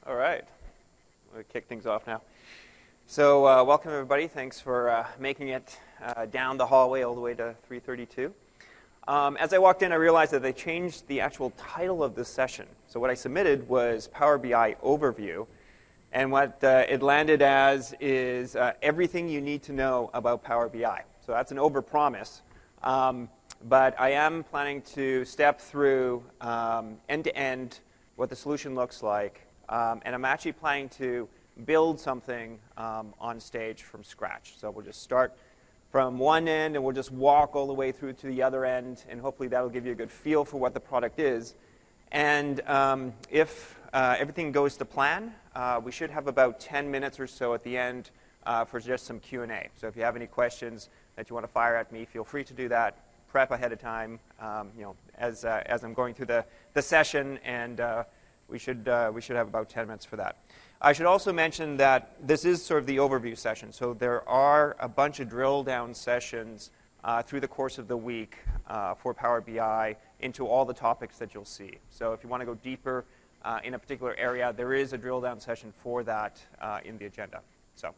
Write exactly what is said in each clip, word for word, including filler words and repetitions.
All right, we'll kick things off now. So uh, welcome everybody. Thanks for uh, making it uh, down the hallway all the way to three thirty-two. Um, as I walked in, I realized that they changed the actual title of this session. So what I submitted was Power B I Overview, and what uh, it landed as is uh, everything you need to know about Power B I. So that's an overpromise. Um, but I am planning to step through um, end-to-end what the solution looks like. Um, and I'm actually planning to build something um, on stage from scratch. So we'll just start from one end, and we'll just walk all the way through to the other end, and hopefully that'll give you a good feel for what the product is. And um, if uh, everything goes to plan, uh, we should have about ten minutes or so at the end uh, for just some Q and A. So if you have any questions that you want to fire at me, feel free to do that. Prep ahead of time, um, you know, as uh, as I'm going through the the session, and uh, We should, uh, we should have about ten minutes for that. I should also mention that this is sort of the overview session. So there are a bunch of drill down sessions uh, through the course of the week uh, for Power B I into all the topics that you'll see. So if you want to go deeper uh, in a particular area, there is a drill down session for that uh, in the agenda. So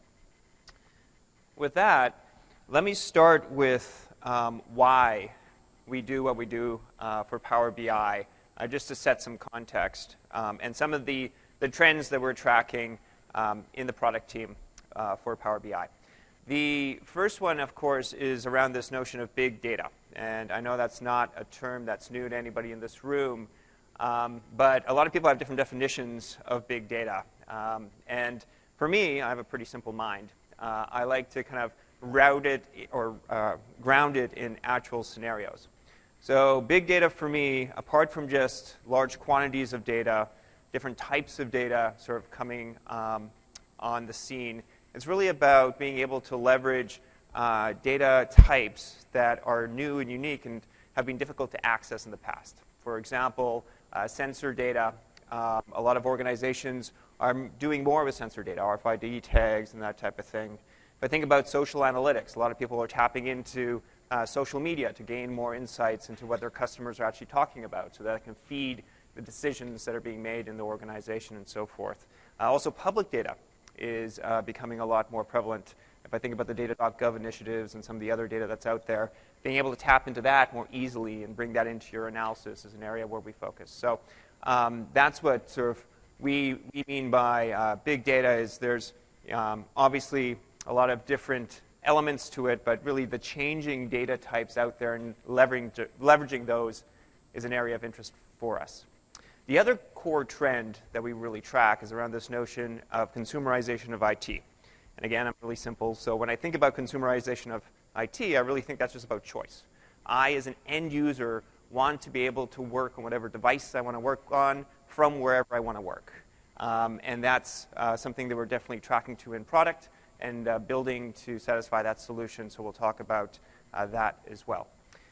with that, let me start with um, why we do what we do uh, for Power B I. Uh, just to set some context, um, and some of the, the trends that we're tracking um, in the product team uh, for Power B I. The first one, of course, is around this notion of big data. And I know that's not a term that's new to anybody in this room, um, but a lot of people have different definitions of big data. Um, and for me, I have a pretty simple mind. Uh, I like to kind of route it or uh, ground it in actual scenarios. So big data for me, apart from just large quantities of data, different types of data sort of coming um, on the scene, it's really about being able to leverage uh, data types that are new and unique and have been difficult to access in the past. For example, uh, sensor data. Uh, a lot of organizations are doing more with sensor data, R F I D tags and that type of thing. If I think about social analytics, a lot of people are tapping into Uh, social media to gain more insights into what their customers are actually talking about so that it can feed the decisions that are being made in the organization and so forth. Uh, also, public data is uh, becoming a lot more prevalent. If I think about the data dot gov initiatives and some of the other data that's out there, being able to tap into that more easily and bring that into your analysis is an area where we focus. So um, that's what sort of we, we mean by uh, big data is there's um, obviously a lot of different elements to it, but really the changing data types out there and leveraging, leveraging those is an area of interest for us. The other core trend that we really track is around this notion of consumerization of I T. And again, I'm really simple. So when I think about consumerization of I T, I really think that's just about choice. I, as an end user, want to be able to work on whatever device I want to work on from wherever I want to work. Um, and that's uh, something that we're definitely tracking to in product and uh, building to satisfy that solution, so we'll talk about uh, that as well.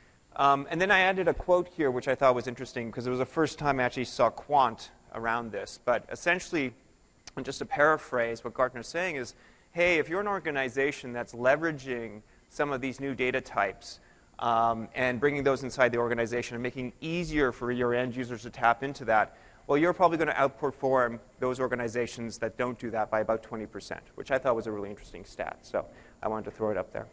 Um, and then I added a quote here, which I thought was interesting, because it was the first time I actually saw quant around this. But essentially, and just to paraphrase what Gartner's saying is, hey, if you're an organization that's leveraging some of these new data types um, and bringing those inside the organization and making it easier for your end users to tap into that, well, you're probably going to outperform those organizations that don't do that by about twenty percent, which I thought was a really interesting stat. So I wanted to throw it up there.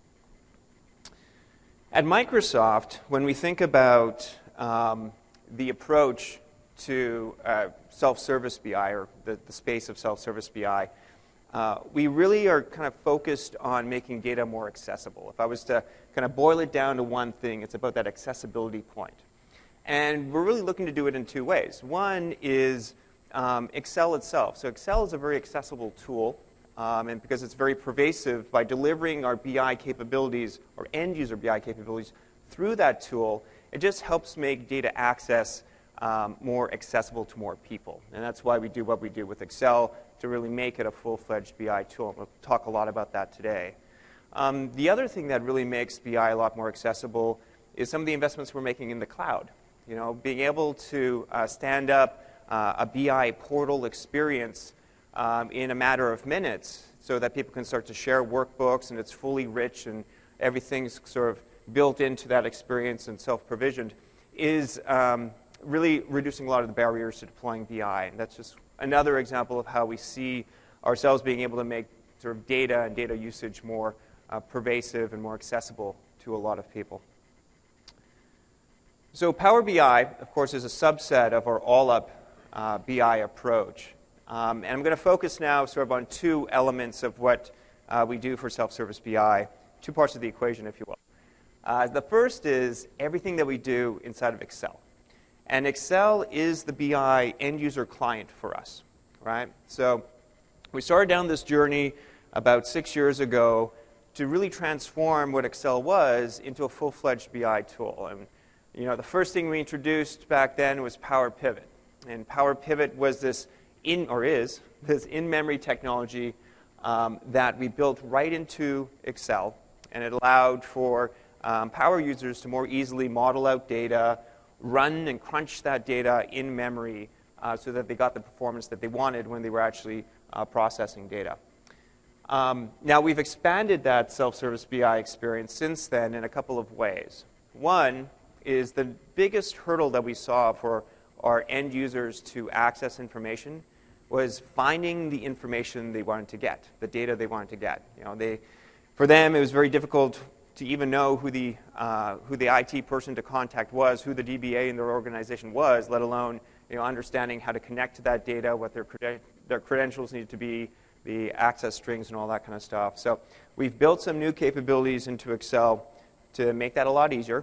At Microsoft, when we think about um, the approach to uh, self-service B I, or the, the space of self-service B I, uh, we really are kind of focused on making data more accessible. If I was to kind of boil it down to one thing, it's about that accessibility point. And we're really looking to do it in two ways. One is um, Excel itself. So Excel is a very accessible tool, um, and because it's very pervasive, by delivering our B I capabilities, or end-user B I capabilities, through that tool, it just helps make data access um, more accessible to more people. And that's why we do what we do with Excel, to really make it a full-fledged B I tool. We'll talk a lot about that today. Um, the other thing that really makes B I a lot more accessible is some of the investments we're making in the cloud. You know, being able to uh, stand up uh, a B I portal experience um, in a matter of minutes so that people can start to share workbooks and it's fully rich and everything's sort of built into that experience and self-provisioned is, um, really reducing a lot of the barriers to deploying B I. And that's just another example of how we see ourselves being able to make sort of data and data usage more uh, pervasive and more accessible to a lot of people. So Power B I, of course, is a subset of our all-up uh, B I approach. Um, and I'm going to focus now sort of on two elements of what uh, we do for self-service B I, two parts of the equation, if you will. Uh, the first is everything that we do inside of Excel. And Excel is the B I end-user client for us, right? So we started down this journey about six years ago to really transform what Excel was into a full-fledged B I tool. And you know, the first thing we introduced back then was Power Pivot. And Power Pivot was this in, or is, this in-memory technology um, that we built right into Excel. And it allowed for um, power users to more easily model out data, run and crunch that data in memory uh, so that they got the performance that they wanted when they were actually uh, processing data. Um, now, we've expanded that self-service B I experience since then in a couple of ways. One is the biggest hurdle that we saw for our end users to access information was finding the information they wanted to get, the data they wanted to get. You know, they, for them, it was very difficult to even know who the, uh, who the I T person to contact was, who the D B A in their organization was, let alone you know, understanding how to connect to that data, what their, creden- their credentials needed to be, the access strings and all that kind of stuff. So we've built some new capabilities into Excel to make that a lot easier.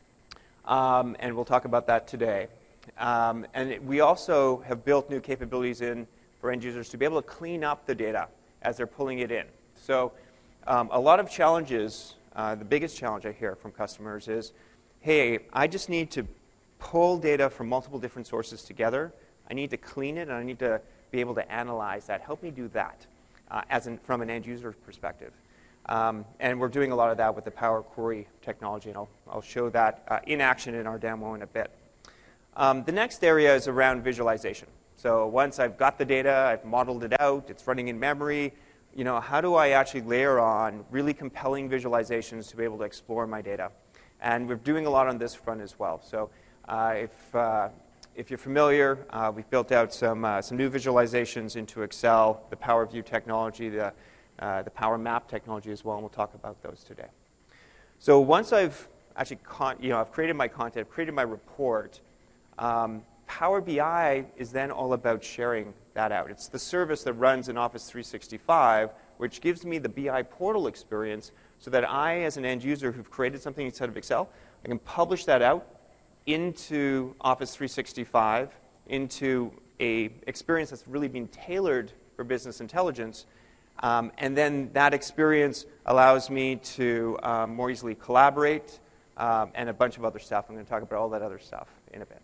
Um, and we'll talk about that today. Um, and it, we also have built new capabilities in for end users to be able to clean up the data as they're pulling it in. So um, a lot of challenges, uh, the biggest challenge I hear from customers is, hey, I just need to pull data from multiple different sources together. I need to clean it, and I need to be able to analyze that. Help me do that uh, as in, from an end user perspective. Um, and we're doing a lot of that with the Power Query technology, and I'll, I'll show that uh, in action in our demo in a bit. Um, the next area is around visualization. So once I've got the data, I've modeled it out, it's running in memory, you know, how do I actually layer on really compelling visualizations to be able to explore my data? And we're doing a lot on this front as well. So uh, if, uh, if you're familiar, uh, we've built out some, uh, some new visualizations into Excel, the Power View technology, the Uh, the Power Map technology as well, and we'll talk about those today. So once I've actually, con- you know, I've created my content, I've created my report, um, Power B I is then all about sharing that out. It's the service that runs in Office three sixty-five, which gives me the B I portal experience so that I, as an end user who've created something inside of Excel, I can publish that out into Office three sixty-five, into a experience that's really been tailored for business intelligence. Um, and then that experience allows me to um, more easily collaborate um, and a bunch of other stuff. I'm going to talk about all that other stuff in a bit.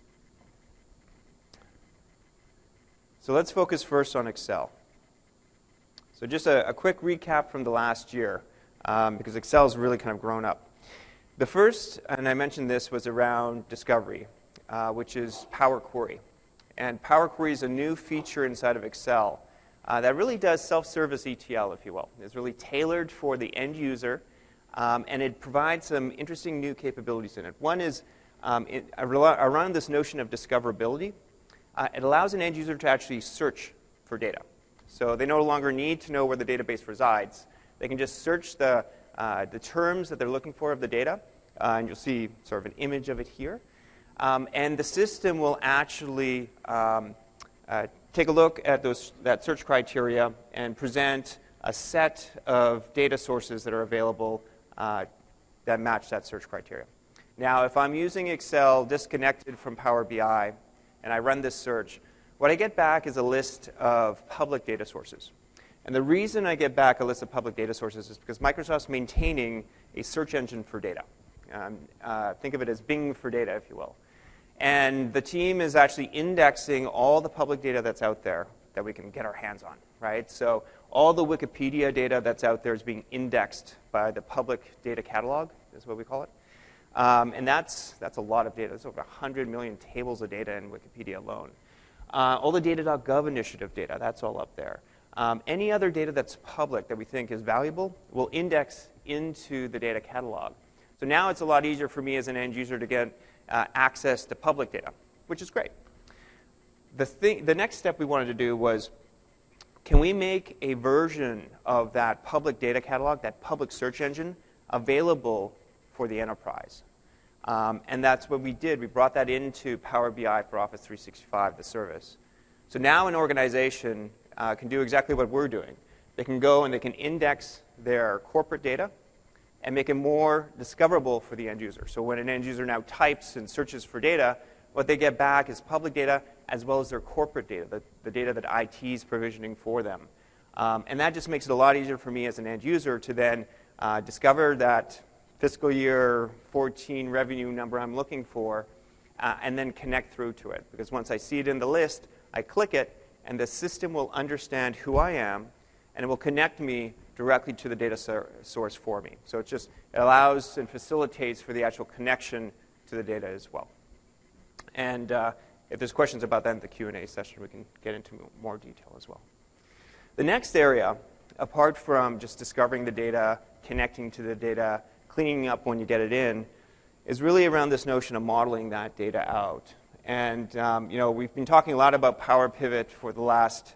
So let's focus first on Excel. So just a, a quick recap from the last year, um, because Excel has really kind of grown up. The first, and I mentioned this, was around discovery, uh, which is Power Query. And Power Query is a new feature inside of Excel Uh, that really does self-service E T L, if you will. It's really tailored for the end user, um, and it provides some interesting new capabilities in it. One is um, it, around this notion of discoverability. Uh, it allows an end user to actually search for data. So they no longer need to know where the database resides. They can just search the, uh, the terms that they're looking for of the data, uh, and you'll see sort of an image of it here. Um, and the system will actually um, uh, take a look at those, that search criteria and present a set of data sources that are available uh, that match that search criteria. Now, if I'm using Excel disconnected from Power B I and I run this search, what I get back is a list of public data sources. And the reason I get back a list of public data sources is because Microsoft's maintaining a search engine for data. Um, uh, think of it as Bing for data, if you will. And the team is actually indexing all the public data that's out there that we can get our hands on, right? So all the Wikipedia data that's out there is being indexed by the public data catalog, is what we call it. Um, and that's, that's a lot of data. There's over one hundred million tables of data in Wikipedia alone. Uh, all the data dot gov initiative data, that's all up there. Um, any other data that's public that we think is valuable will index into the data catalog. So now it's a lot easier for me as an end user to get Uh, access to public data. which is great. The, thing, the next step we wanted to do was, can we make a version of that public data catalog, that public search engine, available for the enterprise? Um, and that's what we did. We brought that into Power B I for Office three sixty-five, the service. So now an organization uh, can do exactly what we're doing. They can go and they can index their corporate data and make it more discoverable for the end user. So when an end user now types and searches for data, what they get back is public data as well as their corporate data, the, the data that I T is provisioning for them. Um, and that just makes it a lot easier for me as an end user to then uh, discover that fiscal year fourteen revenue number I'm looking for, uh, and then connect through to it. Because once I see it in the list, I click it, and the system will understand who I am, and it will connect me directly to the data so- source for me. So it just it allows and facilitates for the actual connection to the data as well. And uh, if there's questions about that in the Q and A session, we can get into more detail as well. The next area, apart from just discovering the data, connecting to the data, cleaning up when you get it in, is really around this notion of modeling that data out. And um, you know, we've been talking a lot about Power Pivot for the last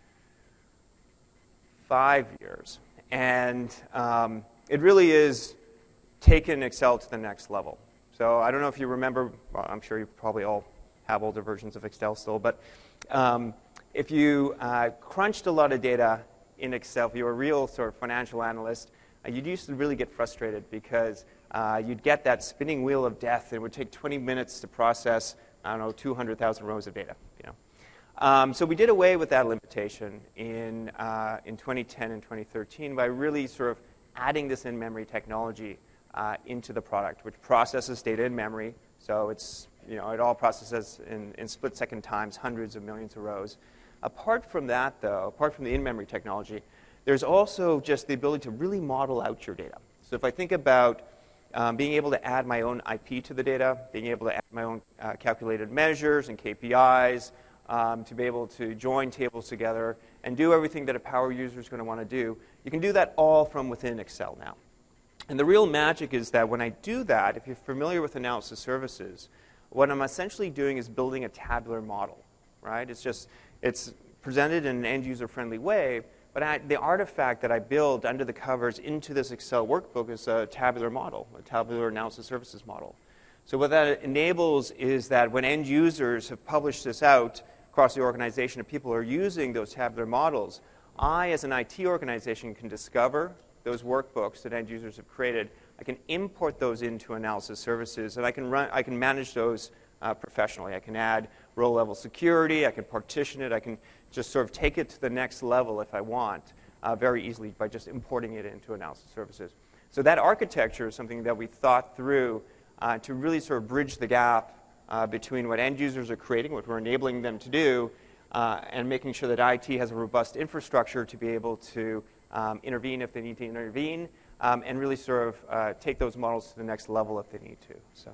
five years. And um, it really is taken Excel to the next level. So I don't know if you remember, well, I'm sure you probably all have older versions of Excel still, but um, if you uh, crunched a lot of data in Excel, if you were a real sort of financial analyst, uh, you'd used to really get frustrated because uh, you'd get that spinning wheel of death, and it would take twenty minutes to process, I don't know, two hundred thousand rows of data. You know? Um, so we did away with that limitation in, uh, in twenty ten and twenty thirteen by really sort of adding this in-memory technology uh, into the product, which processes data in memory. So it's, you know, it all processes in, in split-second times, hundreds of millions of rows. Apart from that, though, apart from the in-memory technology, there's also just the ability to really model out your data. So if I think about um, being able to add my own I P to the data, being able to add my own uh, calculated measures and K P Is, um, to be able to join tables together and do everything that a power user is going to want to do, you can do that all from within Excel now. And the real magic is that when I do that, if you're familiar with analysis services, what I'm essentially doing is building a tabular model, right? It's just, it's presented in an end-user friendly way, but I, the artifact that I build under the covers into this Excel workbook is a tabular model, a tabular analysis services model. So what that enables is that when end users have published this out across the organization and people are using those tabular models, I, as an I T organization, can discover those workbooks that end users have created. I can import those into analysis services, and I can run, I can manage those uh, professionally. I can add row-level security. I can partition it. I can just sort of take it to the next level if I want, uh, very easily by just importing it into analysis services. So that architecture is something that we thought through uh, to really sort of bridge the gap uh, between what end users are creating, what we're enabling them to do, uh, and making sure that I T has a robust infrastructure to be able to Um, intervene if they need to intervene, um, and really sort of uh, take those models to the next level if they need to. So,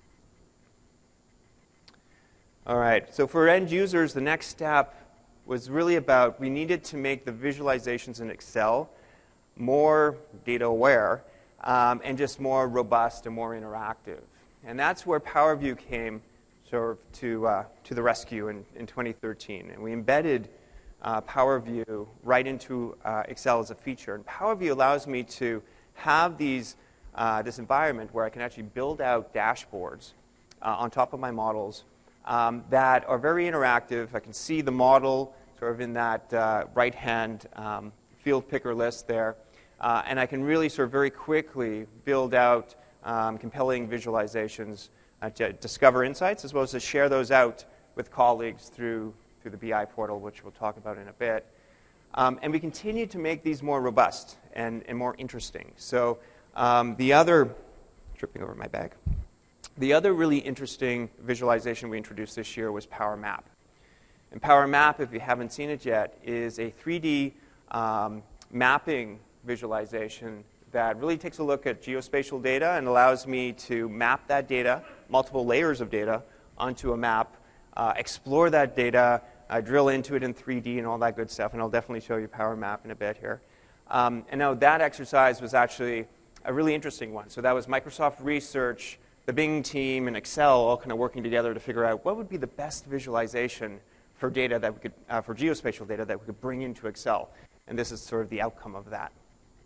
all right. So for end users, the next step was really about we needed to make the visualizations in Excel more data aware um, and just more robust and more interactive. And that's where PowerView came sort of to uh, to the rescue in, in twenty thirteen, and we embedded Uh, PowerView right into uh, Excel as a feature. And PowerView allows me to have these, uh, this environment where I can actually build out dashboards uh, on top of my models um, that are very interactive. I can see the model sort of in that uh, right-hand um, field picker list there. Uh, and I can really sort of very quickly build out um, compelling visualizations uh, to discover insights, as well as to share those out with colleagues through through the B I portal, which we'll talk about in a bit. Um, and we continue to make these more robust and, and more interesting. So um, the other, tripping over my bag, the other really interesting visualization we introduced this year was Power Map. And Power Map, if you haven't seen it yet, is a three D um, mapping visualization that really takes a look at geospatial data and allows me to map that data, multiple layers of data, onto a map, uh, explore that data, Uh, drill into it in three D and all that good stuff, and I'll definitely show you Power Map in a bit here. Um, and now that exercise was actually a really interesting one. So that was Microsoft Research the Bing team and Excel all kind of working together to figure out what would be the best visualization for data that we could, uh, for geospatial data that we could bring into Excel. And this is sort of the outcome of that.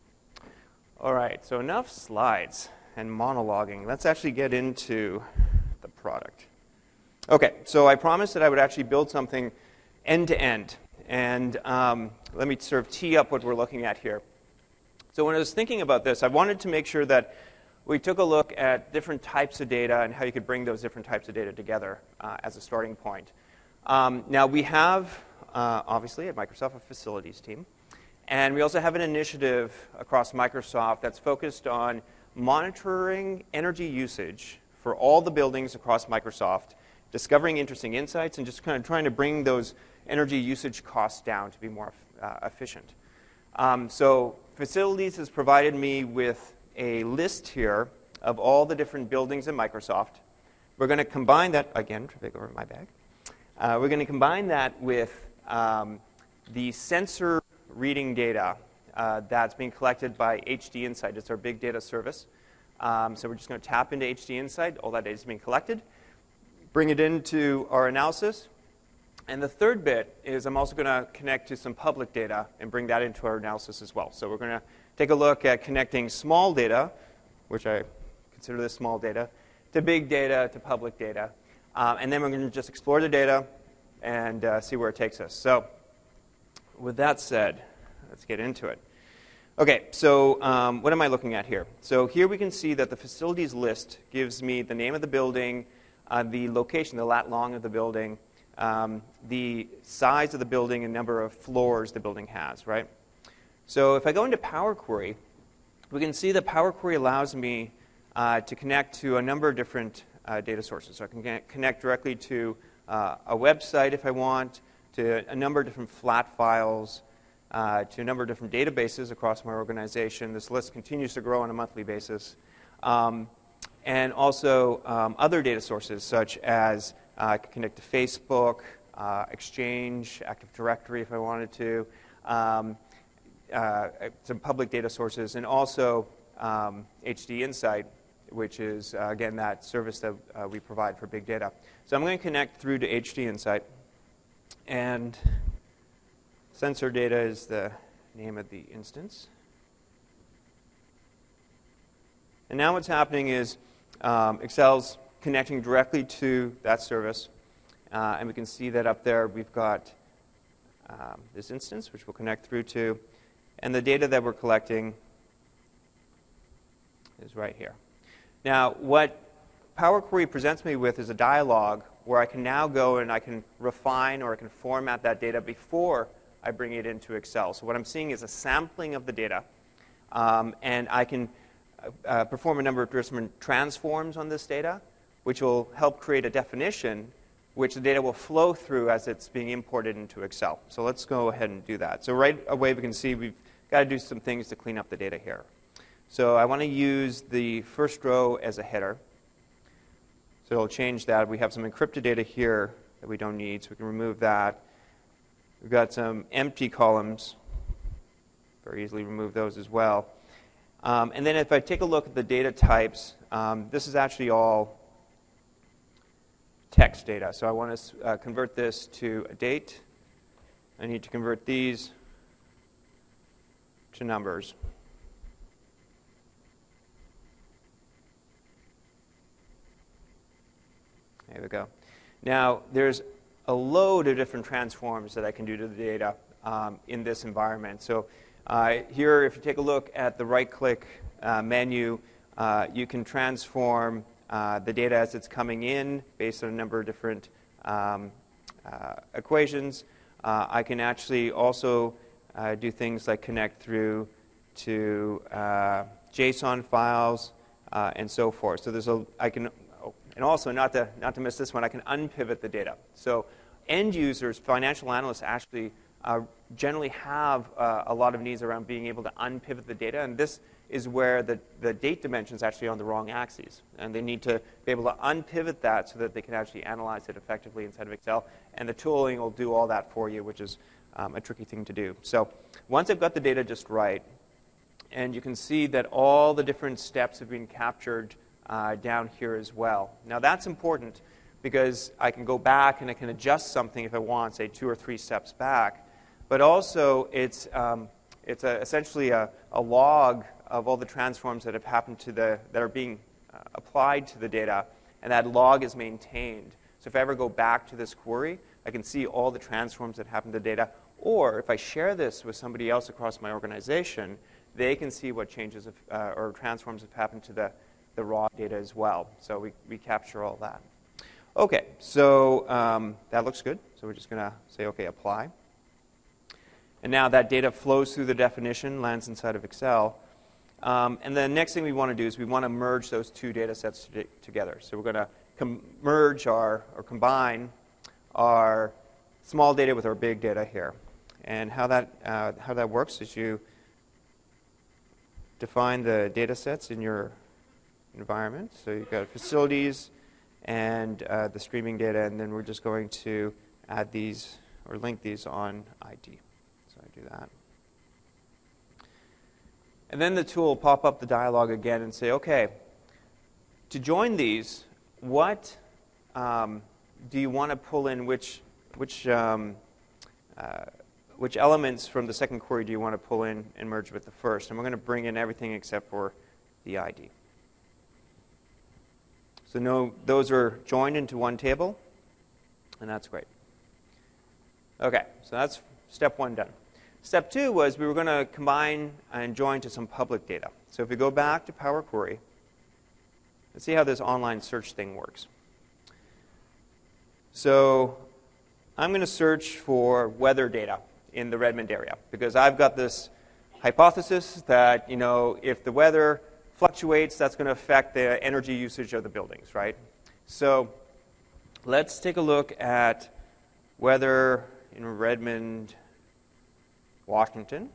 All right, so enough slides and monologuing. Let's actually get into the product. Okay, so I promised that I would actually build something end-to-end. And um, let me sort of tee up what we're looking at here. So when I was thinking about this, I wanted to make sure that we took a look at different types of data and how you could bring those different types of data together uh, as a starting point. Um, now, we have, uh, obviously, at Microsoft, a facilities team. And we also have an initiative across Microsoft that's focused on monitoring energy usage for all the buildings across Microsoft, discovering interesting insights, and just kind of trying to bring those energy usage costs down to be more uh, efficient. Um, so facilities has provided me with a list here of all the different buildings in Microsoft. We're going to combine that, again, traffic over my bag. Uh, we're going to combine that with um, the sensor reading data uh, that's being collected by H D Insight. It's our big data service. Um, so we're just going to tap into H D Insight. All that data is being collected, bring it into our analysis. And the third bit is I'm also going to connect to some public data and bring that into our analysis as well. So we're going to take a look at connecting small data, which I consider this small data, to big data, to public data. Um, and then we're going to just explore the data and uh, see where it takes us. So with that said, let's get into it. Okay, so um, what am I looking at here? So here we can see that the facilities list gives me the name of the building, uh, the location, the lat long of the building, um, the size of the building, and number of floors the building has, right? So if I go into Power Query, we can see that Power Query allows me uh, to connect to a number of different uh, data sources. So I can connect directly to uh, a website if I want, to a number of different flat files, uh, to a number of different databases across my organization. This list continues to grow on a monthly basis. Um, and also um, other data sources such as uh, I can connect to Facebook, uh, Exchange, Active Directory if I wanted to, um, uh, some public data sources, and also um, H D Insight, which is, uh, again, that service that uh, we provide for big data. So I'm going to connect through to H D Insight. And sensor data is the name of the instance. And now what's happening is um, Excel's connecting directly to that service. Uh, and we can see that up there we've got um, this instance, which we'll connect through to. And the data that we're collecting is right here. Now, what Power Query presents me with is a dialog where I can now go and I can refine or I can format that data before I bring it into Excel. So what I'm seeing is a sampling of the data, um, and I can uh, perform a number of different transforms on this data, which will help create a definition which the data will flow through as it's being imported into Excel. So let's go ahead and do that. So right away we can see we've got to do some things to clean up the data here. So I want to use the first row as a header. So it'll change that. We have some encrypted data here that we don't need, so we can remove that. We've got some empty columns. Very easily remove those as well. Um, and then if I take a look at the data types, um, this is actually all text data. So I want to uh, convert this to a date. I need to convert these to numbers. There we go. Now, there's a load of different transforms that I can do to the data um, in this environment. So uh, here, if you take a look at the right-click uh, menu, uh, you can transform uh, the data as it's coming in based on a number of different um, uh, equations. Uh, I can actually also uh, do things like connect through to uh, JSON files uh, and so forth. So there's a, I can And also, not to, not to miss this one, I can unpivot the data. So end users, financial analysts, actually uh, generally have uh, a lot of needs around being able to unpivot the data. And this is where the, the date dimension is actually on the wrong axes. And they need to be able to unpivot that so that they can actually analyze it effectively inside of Excel. And the tooling will do all that for you, which is um, a tricky thing to do. So once I've got the data just right, and you can see that all the different steps have been captured uh, down here as well. Now that's important because I can go back and I can adjust something if I want, say two or three steps back. But also it's, um, it's a, essentially a, a log of all the transforms that have happened to the, that are being uh, applied to the data, and that log is maintained. So if I ever go back to this query, I can see all the transforms that happen to data. Or if I share this with somebody else across my organization, they can see what changes have, uh, or transforms have happened to the, the raw data as well. So we, we capture all that. Okay, so um, that looks good. So we're just going to say, OK, apply. And now that data flows through the definition, lands inside of Excel. Um, and the next thing we want to do is we want to merge those two data sets to together. So we're going to merge our, or combine our small data with our big data here. And how that, uh, how that works is you define the data sets in your environment. So you've got facilities and uh, the streaming data, and then we're just going to add these or link these on I D. So I do that. And then the tool will pop up the dialog again and say, OK, to join these, what um, do you want to pull in? Which, which, um, uh, which elements from the second query do you want to pull in and merge with the first? And we're going to bring in everything except for the I D. So no, those are joined into one table, and that's great. OK, so that's step one done. Step two was we were going to combine and join to some public data. So if we go back to Power Query, let's see how this online search thing works. So I'm going to search for weather data in the Redmond area because I've got this hypothesis that, you know, if the weather fluctuates, that's going to affect the energy usage of the buildings, right? So let's take a look at weather in Redmond, Washington.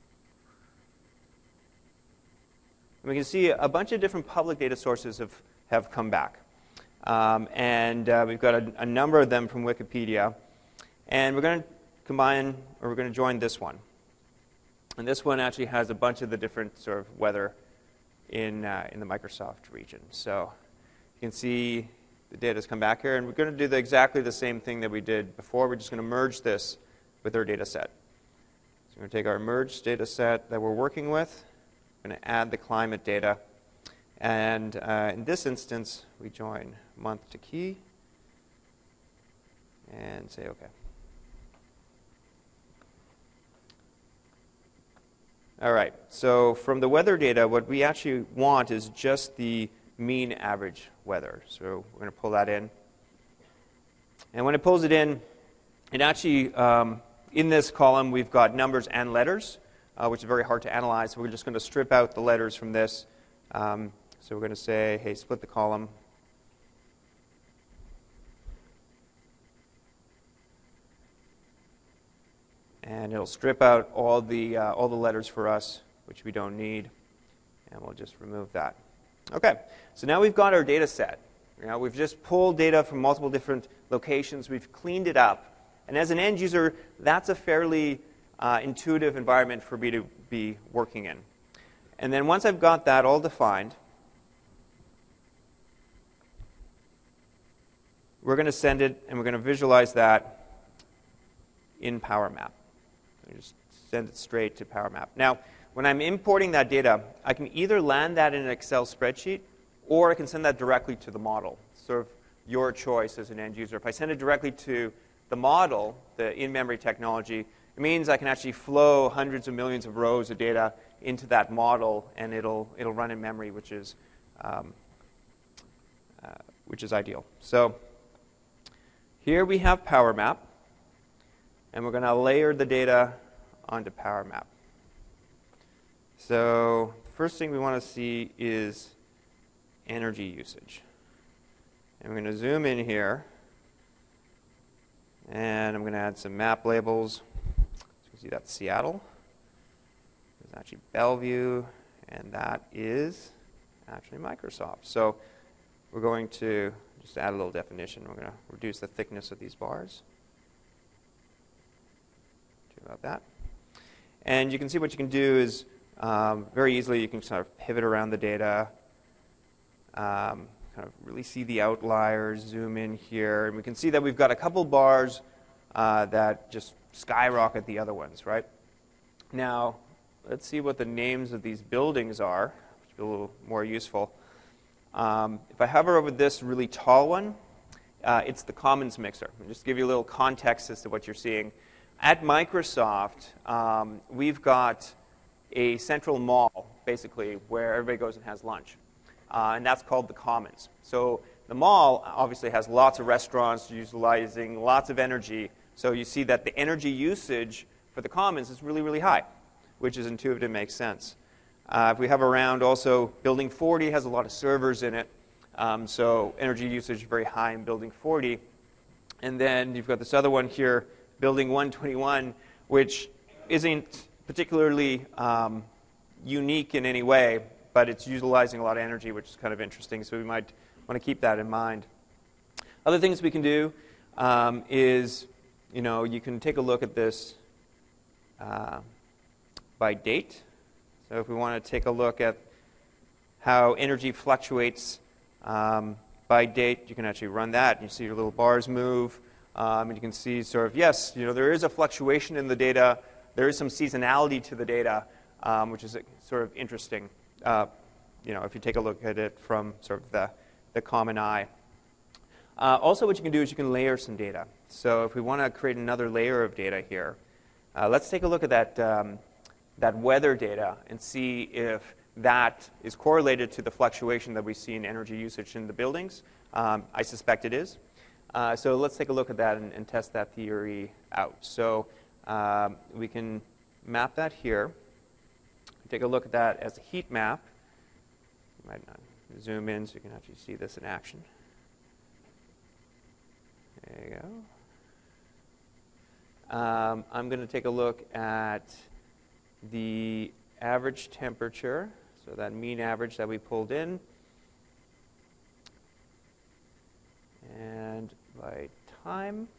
And we can see a bunch of different public data sources have, have come back. Um, and uh, we've got a, a number of them from Wikipedia. And we're going to combine, or we're going to join this one. And this one actually has a bunch of the different sort of weather in, uh, in the Microsoft region. So you can see the data's come back here. And we're going to do the, exactly the same thing that we did before. We're just going to merge this with our data set. We're going to take our merged data set that we're working with. We're going to add the climate data. And uh, in this instance, we join month to key and say OK. All right. So from the weather data, what we actually want is just the mean average weather. So we're going to pull that in. And when it pulls it in, it actually um, in this column, we've got numbers and letters, uh, which is very hard to analyze. So we're just going to strip out the letters from this. Um, so we're going to say, hey, split the column. And it'll strip out all the, uh, all the letters for us, which we don't need. And we'll just remove that. OK, so now we've got our data set. You know, we've just pulled data from multiple different locations. We've cleaned it up. And as an end user, that's a fairly uh, intuitive environment for me to be working in. And then once I've got that all defined, we're going to send it, and we're going to visualize that in PowerMap. We just send it straight to PowerMap. Now, when I'm importing that data, I can either land that in an Excel spreadsheet, or I can send that directly to the model. Sort of your choice as an end user. If I send it directly to the model, the in-memory technology, it means I can actually flow hundreds of millions of rows of data into that model, and it'll it'll run in memory, which is um, uh, which is ideal. So here we have PowerMap, and we're going to layer the data onto PowerMap. So the first thing we want to see is energy usage, and we're going to zoom in here. And I'm going to add some map labels. So you see that's Seattle. There's actually Bellevue, and that is actually Microsoft. So we're going to just add a little definition. We're going to reduce the thickness of these bars. Do about that. And you can see what you can do is um, very easily you can sort of pivot around the data. um, kind of really see the outliers, zoom in here, and we can see that we've got a couple bars uh, that just skyrocket the other ones, right? Now, let's see what the names of these buildings are, which will be a little more useful. Um, if I hover over this really tall one, uh, it's the Commons Mixer. I'll just give you a little context as to what you're seeing. At Microsoft, um, we've got a central mall, basically, where everybody goes and has lunch. Uh, and that's called the Commons. So the mall obviously has lots of restaurants utilizing lots of energy. So you see that the energy usage for the Commons is really, really high, which is intuitive and makes sense. Uh, if we have around also, Building forty has a lot of servers in it. Um, so energy usage is very high in Building forty. And then you've got this other one here, Building one twenty-one, which isn't particularly um, unique in any way, but it's utilizing a lot of energy, which is kind of interesting. So we might want to keep that in mind. Other things we can do um, is, you know, you can take a look at this uh, by date. So if we want to take a look at how energy fluctuates um, by date, you can actually run that. You see your little bars move, um, and you can see sort of, yes, you know, there is a fluctuation in the data. There is some seasonality to the data, um, which is sort of interesting. Uh, you know, if you take a look at it from sort of the, the common eye. Uh, also, what you can do is you can layer some data. So if we want to create another layer of data here, uh, let's take a look at that, um, that weather data and see if that is correlated to the fluctuation that we see in energy usage in the buildings. Um, I suspect it is. Uh, so let's take a look at that and, and test that theory out. So um, we can map that here. Take a look at that as a heat map. You might not zoom in so you can actually see this in action. There you go. Um, I'm going to take a look at the average temperature, so that mean average that we pulled in. And by time.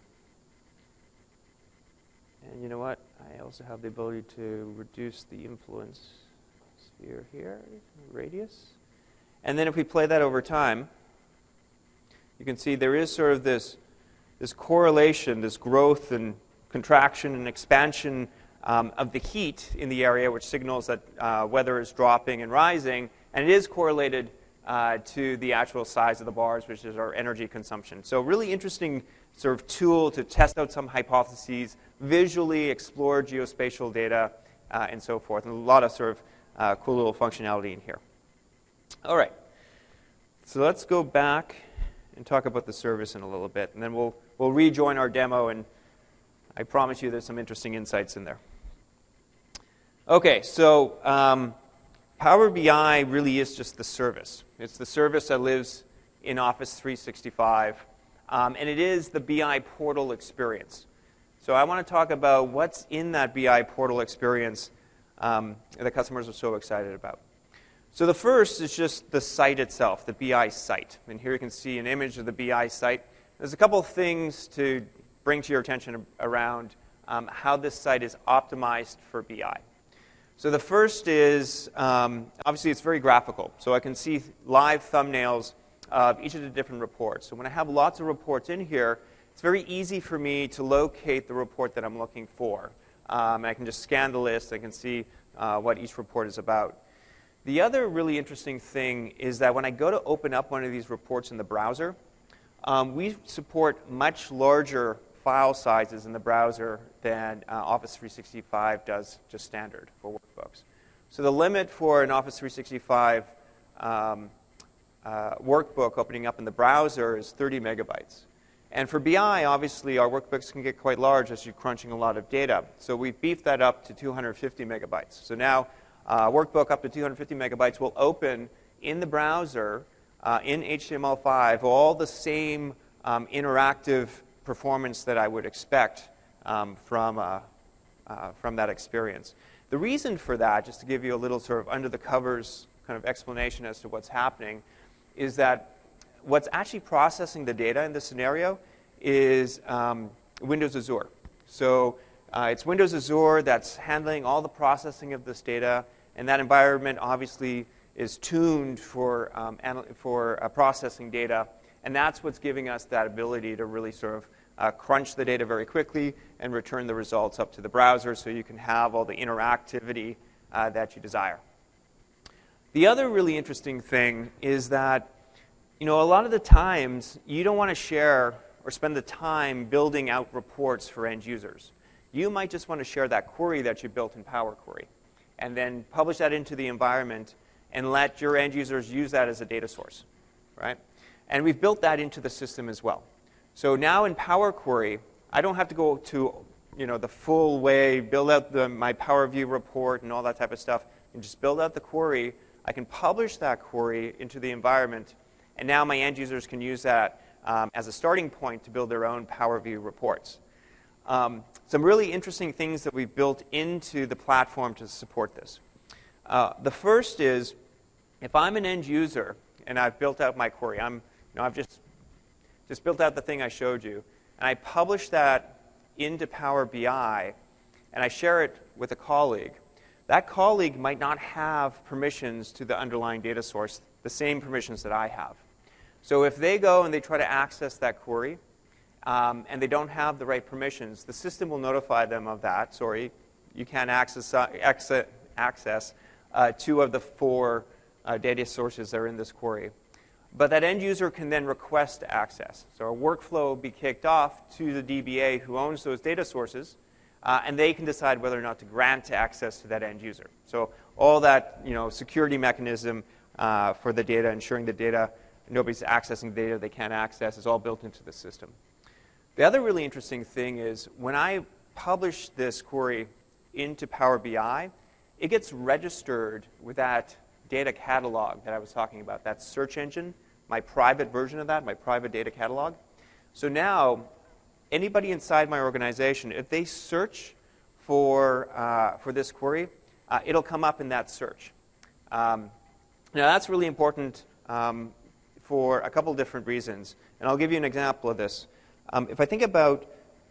And you know what? I also have the ability to reduce the influence sphere here, radius. And then if we play that over time, you can see there is sort of this, this correlation, this growth and contraction and expansion um, of the heat in the area, which signals that uh, weather is dropping and rising. And it is correlated uh, to the actual size of the bars, which is our energy consumption. So really interesting sort of tool to test out some hypotheses, visually explore geospatial data, uh, and so forth. And a lot of sort of uh, cool little functionality in here. All right. So let's go back and talk about the service in a little bit, and then we'll we'll rejoin our demo, and I promise you there's some interesting insights in there. Okay, so um, Power B I really is just the service. It's the service that lives in Office three sixty-five, um, and it is the B I portal experience. So I want to talk about what's in that B I portal experience um, that customers are so excited about. So the first is just the site itself, the B I site. And here you can see an image of the B I site. There's a couple of things to bring to your attention around um, how this site is optimized for B I. So the first is, um, obviously it's very graphical. So I can see live thumbnails of each of the different reports. So when I have lots of reports in here, it's very easy for me to locate the report that I'm looking for. Um, I can just scan the list. I can see uh, what each report is about. The other really interesting thing is that when I go to open up one of these reports in the browser, um, we support much larger file sizes in the browser than uh, Office three sixty-five does just standard for workbooks. So the limit for an Office three sixty-five um, uh, workbook opening up in the browser is thirty megabytes. And for B I, obviously, our workbooks can get quite large as you're crunching a lot of data. So we've beefed that up to two hundred fifty megabytes. So now, uh, workbook up to two hundred fifty megabytes will open in the browser uh, in H T M L five, all the same um, interactive performance that I would expect um, from, uh, uh, from that experience. The reason for that, just to give you a little sort of under the covers kind of explanation as to what's happening, is that what's actually processing the data in this scenario is um, Windows Azure. So uh, it's Windows Azure that's handling all the processing of this data, and that environment obviously is tuned for, um, for uh, processing data, and that's what's giving us that ability to really sort of uh, crunch the data very quickly and return the results up to the browser so you can have all the interactivity uh, that you desire. The other really interesting thing is that, you know, a lot of the times you don't want to share or spend the time building out reports for end users. You might just want to share that query that you built in Power Query and then publish that into the environment and let your end users use that as a data source, right? And we've built that into the system as well. So now in Power Query, I don't have to go to, you know, the full way, build out the, my Power View report and all that type of stuff, and just build out the query. I can publish that query into the environment, and now my end users can use that um, as a starting point to build their own Power View reports. Um, some really interesting things that we've built into the platform to support this. Uh, the first is, if I'm an end user and I've built out my query, I'm, you know, I've just, just built out the thing I showed you, and I publish that into Power B I, and I share it with a colleague, that colleague might not have permissions to the underlying data source, the same permissions that I have. So if they go and they try to access that query, um, and they don't have the right permissions, the system will notify them of that. Sorry, you can't access, uh, access, access uh, two of the four uh, data sources that are in this query. But that end user can then request access. So a workflow will be kicked off to the D B A who owns those data sources, uh, and they can decide whether or not to grant access to that end user. So all that, you know, security mechanism uh, for the data, ensuring the data, nobody's accessing data they can't access, is all built into the system. The other really interesting thing is when I publish this query into Power B I, it gets registered with that data catalog that I was talking about, that search engine, my private version of that, my private data catalog. So now, anybody inside my organization, if they search for, uh, for this query, uh, it'll come up in that search. Um, now, that's really important um, for a couple different reasons, and I'll give you an example of this. Um, if I think about,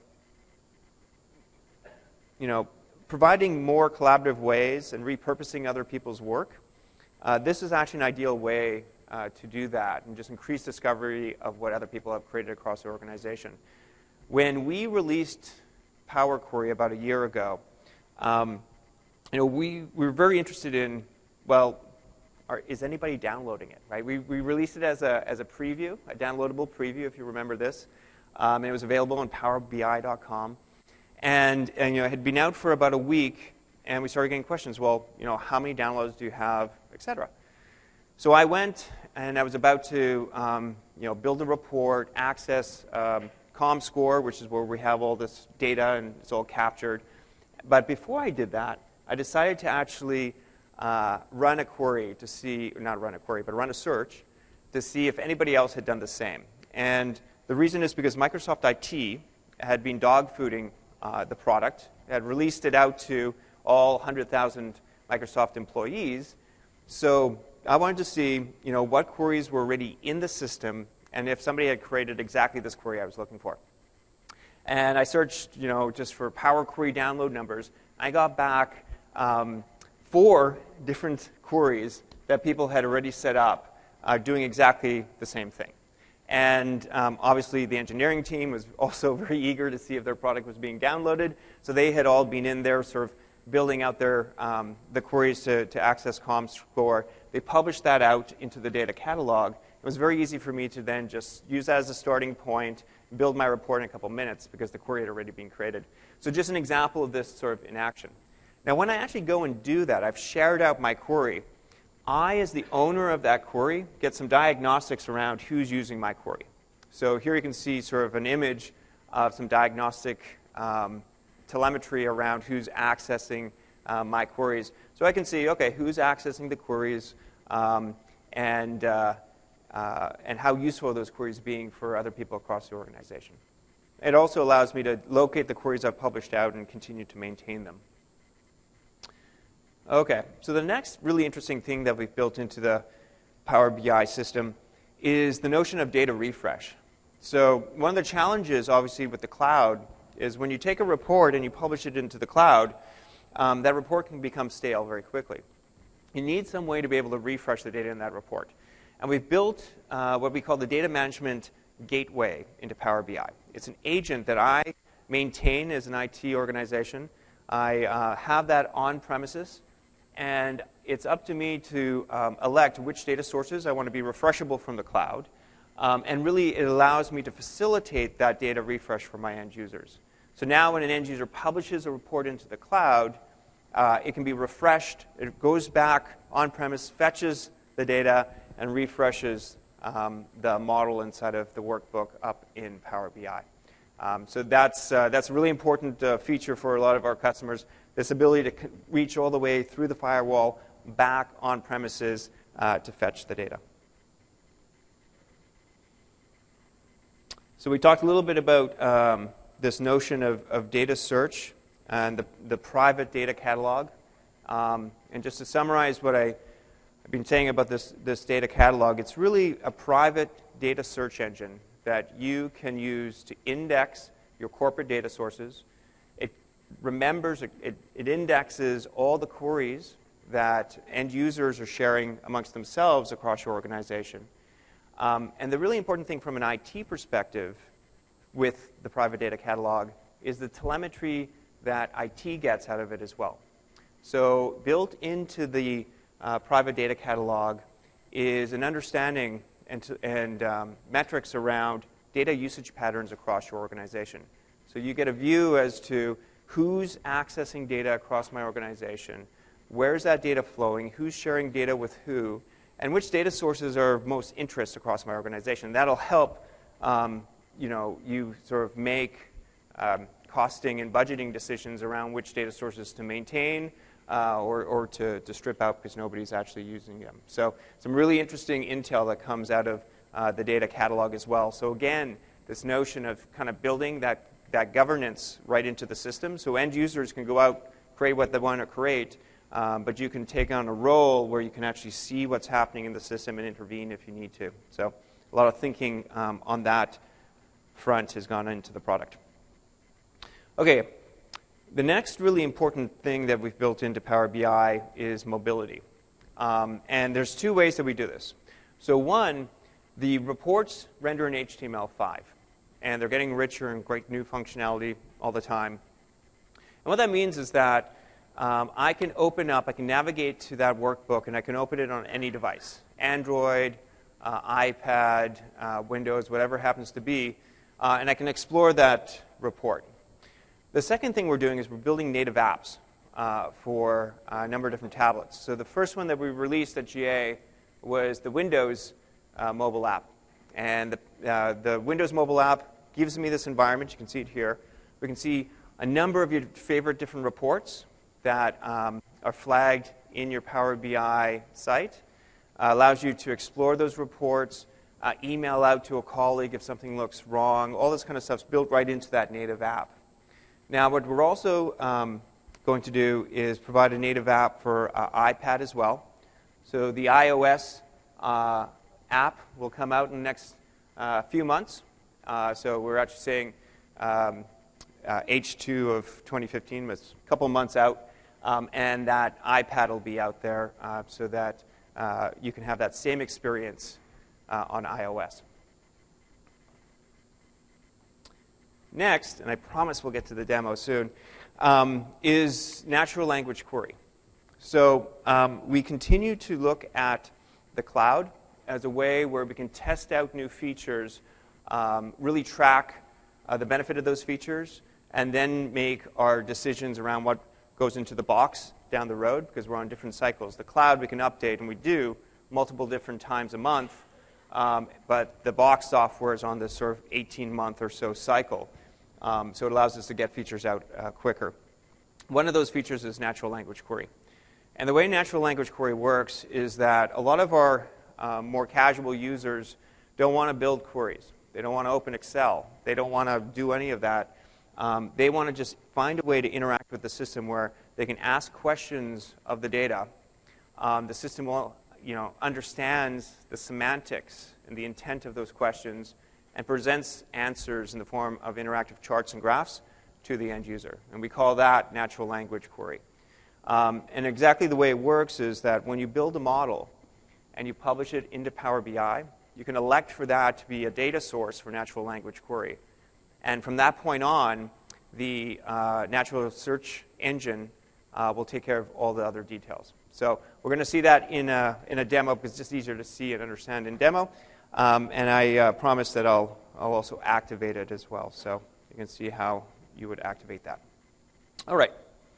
you know, providing more collaborative ways and repurposing other people's work, uh, this is actually an ideal way uh, to do that and just increase discovery of what other people have created across the organization. When we released Power Query about a year ago, um, you know, we, we were very interested in, well, are, is anybody downloading it, right? We, we released it as a, as a preview, a downloadable preview, if you remember this. Um, and it was available on power B I dot com. And, and you know, it had been out for about a week, and we started getting questions, well, you know, how many downloads do you have, et cetera. So I went, and I was about to um, you know, build a report, access um, ComScore, which is where we have all this data, and it's all captured. But before I did that, I decided to actually uh, run a query to see, or not run a query, but run a search to see if anybody else had done the same. And the reason is because Microsoft I T had been dog-fooding uh, the product, had released it out to all one hundred thousand Microsoft employees. So I wanted to see, you know, what queries were already in the system and if somebody had created exactly this query I was looking for. And I searched, you know, just for Power Query download numbers. I got back um, four different queries that people had already set up uh, doing exactly the same thing. And um, obviously, the engineering team was also very eager to see if their product was being downloaded. So they had all been in there sort of building out their, um, the queries to, to access ComScore. They published that out into the data catalog. It was very easy for me to then just use that as a starting point, build my report in a couple minutes because the query had already been created. So just an example of this sort of in action. Now, when I actually go and do that, I've shared out my query. I, as the owner of that query, get some diagnostics around who's using my query. So here you can see sort of an image of some diagnostic um, telemetry around who's accessing uh, my queries. So I can see, okay, who's accessing the queries um, and, uh, uh, and how useful are those queries being for other people across the organization. It also allows me to locate the queries I've published out and continue to maintain them. Okay, so the next really interesting thing that we've built into the Power B I system is the notion of data refresh. So one of the challenges, obviously, with the cloud is when you take a report and you publish it into the cloud, um, that report can become stale very quickly. you need some way to be able to refresh the data in that report. And we've built uh, what we call the Data Management Gateway into Power B I. It's an agent that I maintain as an I T organization. I uh, have that on premises, and it's up to me to um, elect which data sources I want to be refreshable from the cloud. Um, and really, it allows me to facilitate that data refresh for my end users. So now when an end user publishes a report into the cloud, uh, it can be refreshed. It goes back on-premise, fetches the data, and refreshes um, the model inside of the workbook up in Power B I. Um, so that's, uh, that's a really important uh, feature for a lot of our customers, this ability to reach all the way through the firewall back on premises uh, to fetch the data. So we talked a little bit about um, this notion of, of data search and the, the private data catalog. Um, and just to summarize what I, I've been saying about this, this data catalog, it's really a private data search engine that you can use to index your corporate data sources. It remembers, it, it indexes all the queries that end users are sharing amongst themselves across your organization. Um, and the really important thing from an I T perspective with the private data catalog is the telemetry that I T gets out of it as well. So built into the uh, private data catalog is an understanding and, to, and um, metrics around data usage patterns across your organization. So you get a view as to who's accessing data across my organization, where's that data flowing, who's sharing data with who, and which data sources are of most interest across my organization. That'll help um, you know, you sort of make um, costing and budgeting decisions around which data sources to maintain uh, or, or to, to strip out because nobody's actually using them. So some really interesting intel that comes out of uh, the data catalog as well. So again, this notion of kind of building that, that governance right into the system so end users can go out, create what they want to create, Um, but you can take on a role where you can actually see what's happening in the system and intervene if you need to. So a lot of thinking um, on that front has gone into the product. Okay, the next really important thing that we've built into Power B I is mobility. Um, and there's two ways that we do this. So one, the reports render in H T M L five. And they're getting richer and great new functionality all the time. And what that means is that Um, I can open up, I can navigate to that workbook, and I can open it on any device, Android, uh, iPad, uh, Windows, whatever it happens to be, uh, and I can explore that report. The second thing we're doing is we're building native apps uh, for a number of different tablets. So the first one that we released at G A was the Windows uh, mobile app. And the, uh, the Windows mobile app gives me this environment. You can see it here. We can see a number of your favorite different reports that um, are flagged in your Power B I site. Uh, allows you to explore those reports, uh, email out to a colleague if something looks wrong. All this kind of stuff's built right into that native app. Now, what we're also um, going to do is provide a native app for uh, iPad as well. So the iOS uh, app will come out in the next uh, few months. Uh, so we're actually saying um, uh, H two of twenty fifteen was a couple months out. Um, and that iPad will be out there uh, so that uh, you can have that same experience uh, on iOS. Next, and I promise we'll get to the demo soon, um, is natural language query. So um, we continue to look at the cloud as a way where we can test out new features, um, really track uh, the benefit of those features, and then make our decisions around what goes into the box down the road because we're on different cycles. The cloud we can update, and we do, multiple different times a month, um, but the box software is on this sort of eighteen-month or so cycle. Um, so it allows us to get features out uh, quicker. One of those features is natural language query. And the way natural language query works is that a lot of our um, more casual users don't want to build queries. They don't want to open Excel. They don't want to do any of that. Um, they want to just find a way to interact with the system where they can ask questions of the data. Um, the system will, you know, understands the semantics and the intent of those questions and presents answers in the form of interactive charts and graphs to the end user. And we call that natural language query. Um, and exactly the way it works is that when you build a model and you publish it into Power B I, you can elect for that to be a data source for natural language query. And from that point on, the uh, natural search engine uh, will take care of all the other details. So we're going to see that in a, in a demo because it's just easier to see and understand in demo. Um, and I uh, promise that I'll, I'll also activate it as well. So you can see how you would activate that. All right.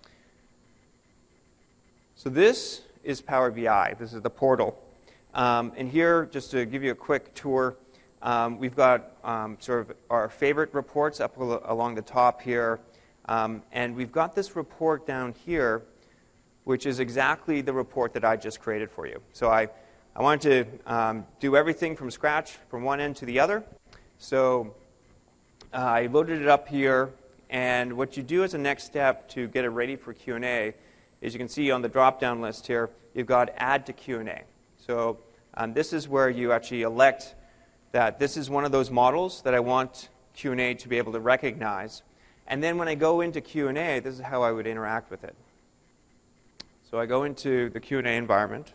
So this is Power B I. This is the portal. Um, and here, just to give you a quick tour, um, we've got um, sort of our favorite reports up al- along the top here. Um, and we've got this report down here, which is exactly the report that I just created for you. So I, I wanted to um, do everything from scratch, from one end to the other. So uh, I loaded it up here. And what you do as a next step to get it ready for Q and A is you can see on the drop-down list here, you've got Add to Q and A. So um, this is where you actually elect that this is one of those models that I want Q and A to be able to recognize. And then when I go into Q and A, this is how I would interact with it. So I go into the Q and A environment.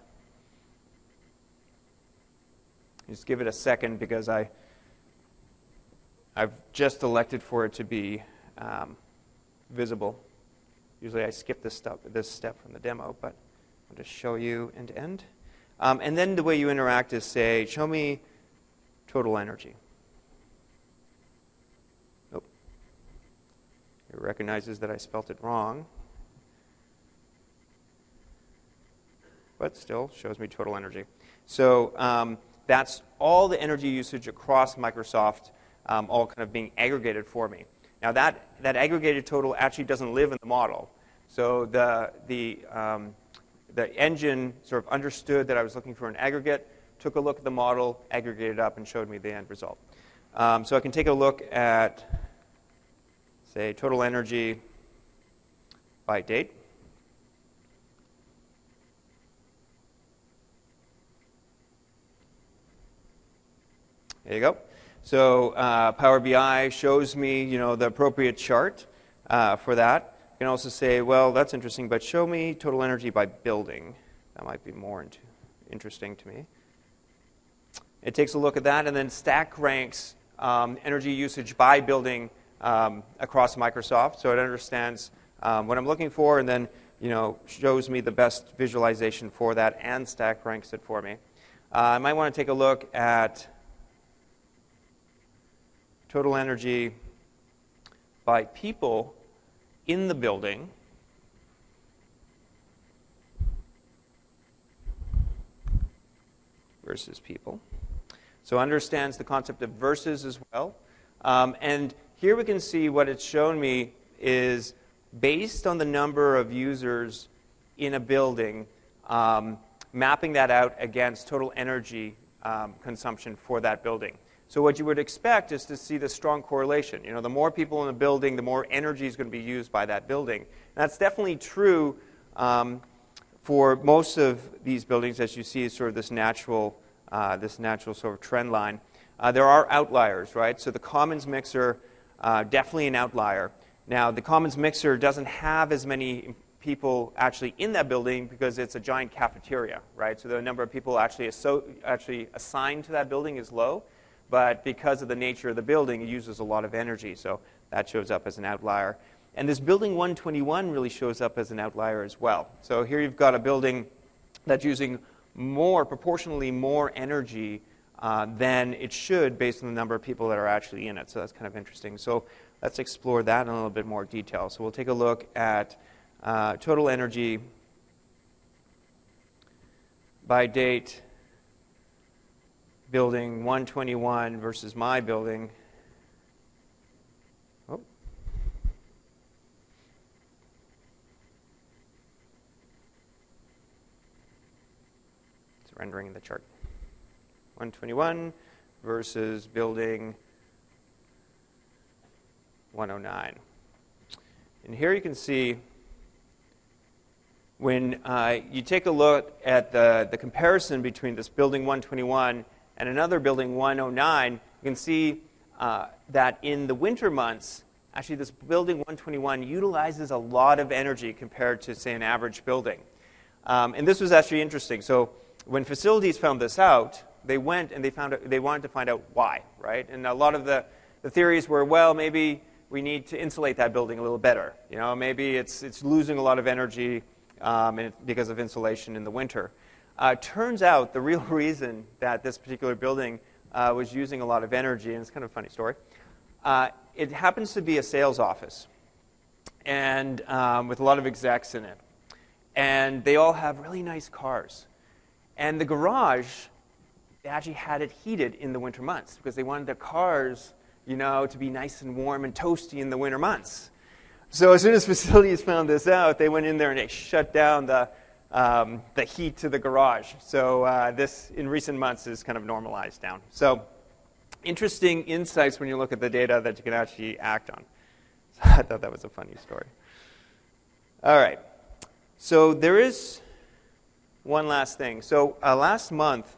Just give it a second because I, I've just elected for it to be um, visible. Usually I skip this step, this step from the demo, but I'll just show you end to end. Um, and then the way you interact is say, show me total energy. Oh, it recognizes that I spelt it wrong, but still shows me total energy. So um, that's all the energy usage across Microsoft, um, all kind of being aggregated for me. Now that, that aggregated total actually doesn't live in the model. So the, the, um, the engine sort of understood that I was looking for an aggregate, took a look at the model, aggregated up, and showed me the end result. Um, so I can take a look at, say, total energy by date. There you go. So uh, Power B I shows me, you know, the appropriate chart uh, for that. You can also say, well, that's interesting, but show me total energy by building. That might be more into, interesting to me. It takes a look at that and then stack ranks um, energy usage by building um, across Microsoft. So it understands um, what I'm looking for and then, you know, shows me the best visualization for that and stack ranks it for me. Uh, I might want to take a look at total energy by people in the building. Versus people. So understands the concept of versus as well. Um, and here we can see what it's shown me is based on the number of users in a building, um, mapping that out against total energy um, consumption for that building. So what you would expect is to see the strong correlation. You know, the more people in a building, the more energy is going to be used by that building. And that's definitely true um, for most of these buildings, as you see, is sort of this natural, uh, this natural sort of trend line. Uh, there are outliers, right? So the Commons Mixer, uh, definitely an outlier. Now, the Commons Mixer doesn't have as many people actually in that building because it's a giant cafeteria, right? So the number of people actually, asso- actually assigned to that building is low. But because of the nature of the building, it uses a lot of energy, so that shows up as an outlier. And this building one twenty-one really shows up as an outlier as well. So here you've got a building that's using more, proportionally more energy uh, than it should based on the number of people that are actually in it. So that's kind of interesting. So let's explore that in a little bit more detail. So we'll take a look at uh, total energy by date, building one twenty-one versus my building. Oh. It's rendering the chart. one twenty-one versus building one oh nine. And here you can see when uh, you take a look at the, the comparison between this building one twenty-one and another building one oh nine, you can see uh, that in the winter months, actually this building one twenty-one utilizes a lot of energy compared to, say, an average building. Um, and this was actually interesting. So when facilities found this out, they went and they found out, they wanted to find out why, right? And a lot of the, the theories were, well, maybe we need to insulate that building a little better. You know, maybe it's it's losing a lot of energy um, and because of insulation in the winter. Uh, turns out the real reason that this particular building uh, was using a lot of energy, and it's kind of a funny story, uh, it happens to be a sales office, and um, with a lot of execs in it. And they all have really nice cars. And the garage, they actually had it heated in the winter months because they wanted their cars, you know, to be nice and warm and toasty in the winter months. So as soon as facilities found this out, they went in there and they shut down the um, the heat to the garage. So uh, this, in recent months, is kind of normalized down. So interesting insights when you look at the data that you can actually act on. So I thought that was a funny story. All right. So there is one last thing. So uh, last month,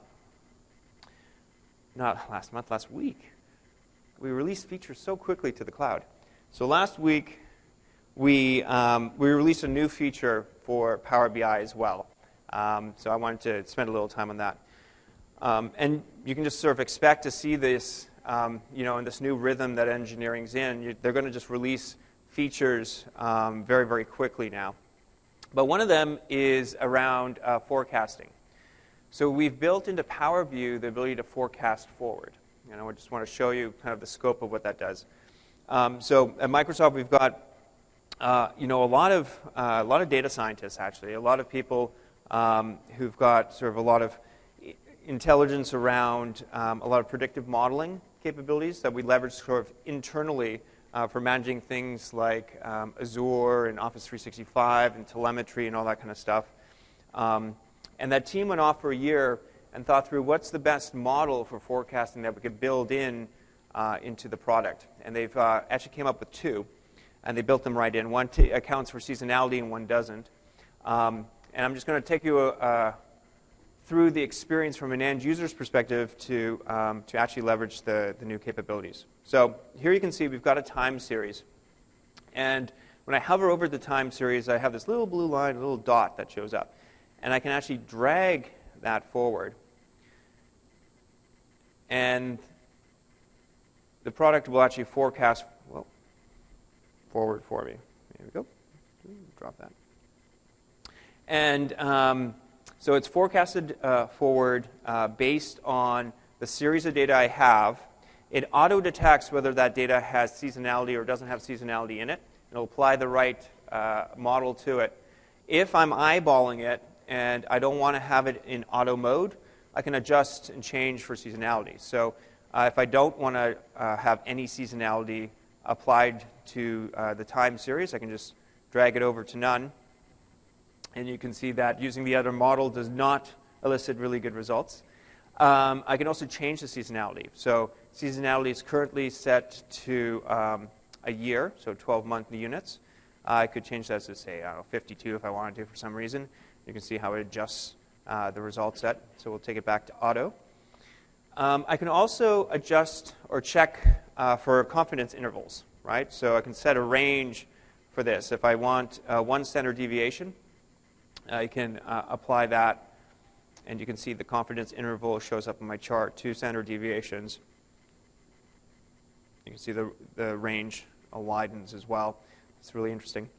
not last month, last week, we released features so quickly to the cloud. So last week, we um, we released a new feature for Power B I as well. Um, so I wanted to spend a little time on that. Um, and you can just sort of expect to see this, um, you know, in this new rhythm that engineering's in. You, they're going to just release features um, very, very quickly now. But one of them is around uh, forecasting. So we've built into Power View the ability to forecast forward. And I just want to show you kind of the scope of what that does. Um, so at Microsoft, we've got uh, you know a lot of uh, a lot of data scientists actually, a lot of people um, who've got sort of a lot of intelligence around um, a lot of predictive modeling capabilities that we leverage sort of internally uh, for managing things like um, Azure and Office three sixty-five and telemetry and all that kind of stuff. Um, and that team went off for a year and thought through what's the best model for forecasting that we could build in uh, into the product. And they've uh, actually came up with two, and they built them right in. One t- accounts for seasonality and one doesn't. Um, and I'm just going to take you uh, through the experience from an end user's perspective to, um, to actually leverage the, the new capabilities. So here you can see we've got a time series. And when I hover over the time series, I have this little blue line, a little dot that shows up. And I can actually drag that forward. And the product will actually forecast well, forward for me. There we go. Drop that. And um, so it's forecasted uh, forward uh, based on the series of data I have. It auto-detects whether that data has seasonality or doesn't have seasonality in it. It'll apply the right uh, model to it. If I'm eyeballing it and I don't want to have it in auto mode, I can adjust and change for seasonality. So uh, if I don't want to uh, have any seasonality applied to uh, the time series, I can just drag it over to none. And you can see that using the other model does not elicit really good results. Um, I can also change the seasonality. So seasonality is currently set to um, a year, so twelve-month units. Uh, I could change that to, say, I don't know, fifty-two if I wanted to for some reason. You can see how it adjusts uh, the result set. So we'll take it back to auto. Um, I can also adjust or check uh, for confidence intervals, right? So I can set a range for this. If I want uh, one standard deviation, I can uh, apply that, and you can see the confidence interval shows up in my chart, two standard deviations. You can see the, the range widens as well. It's really interesting.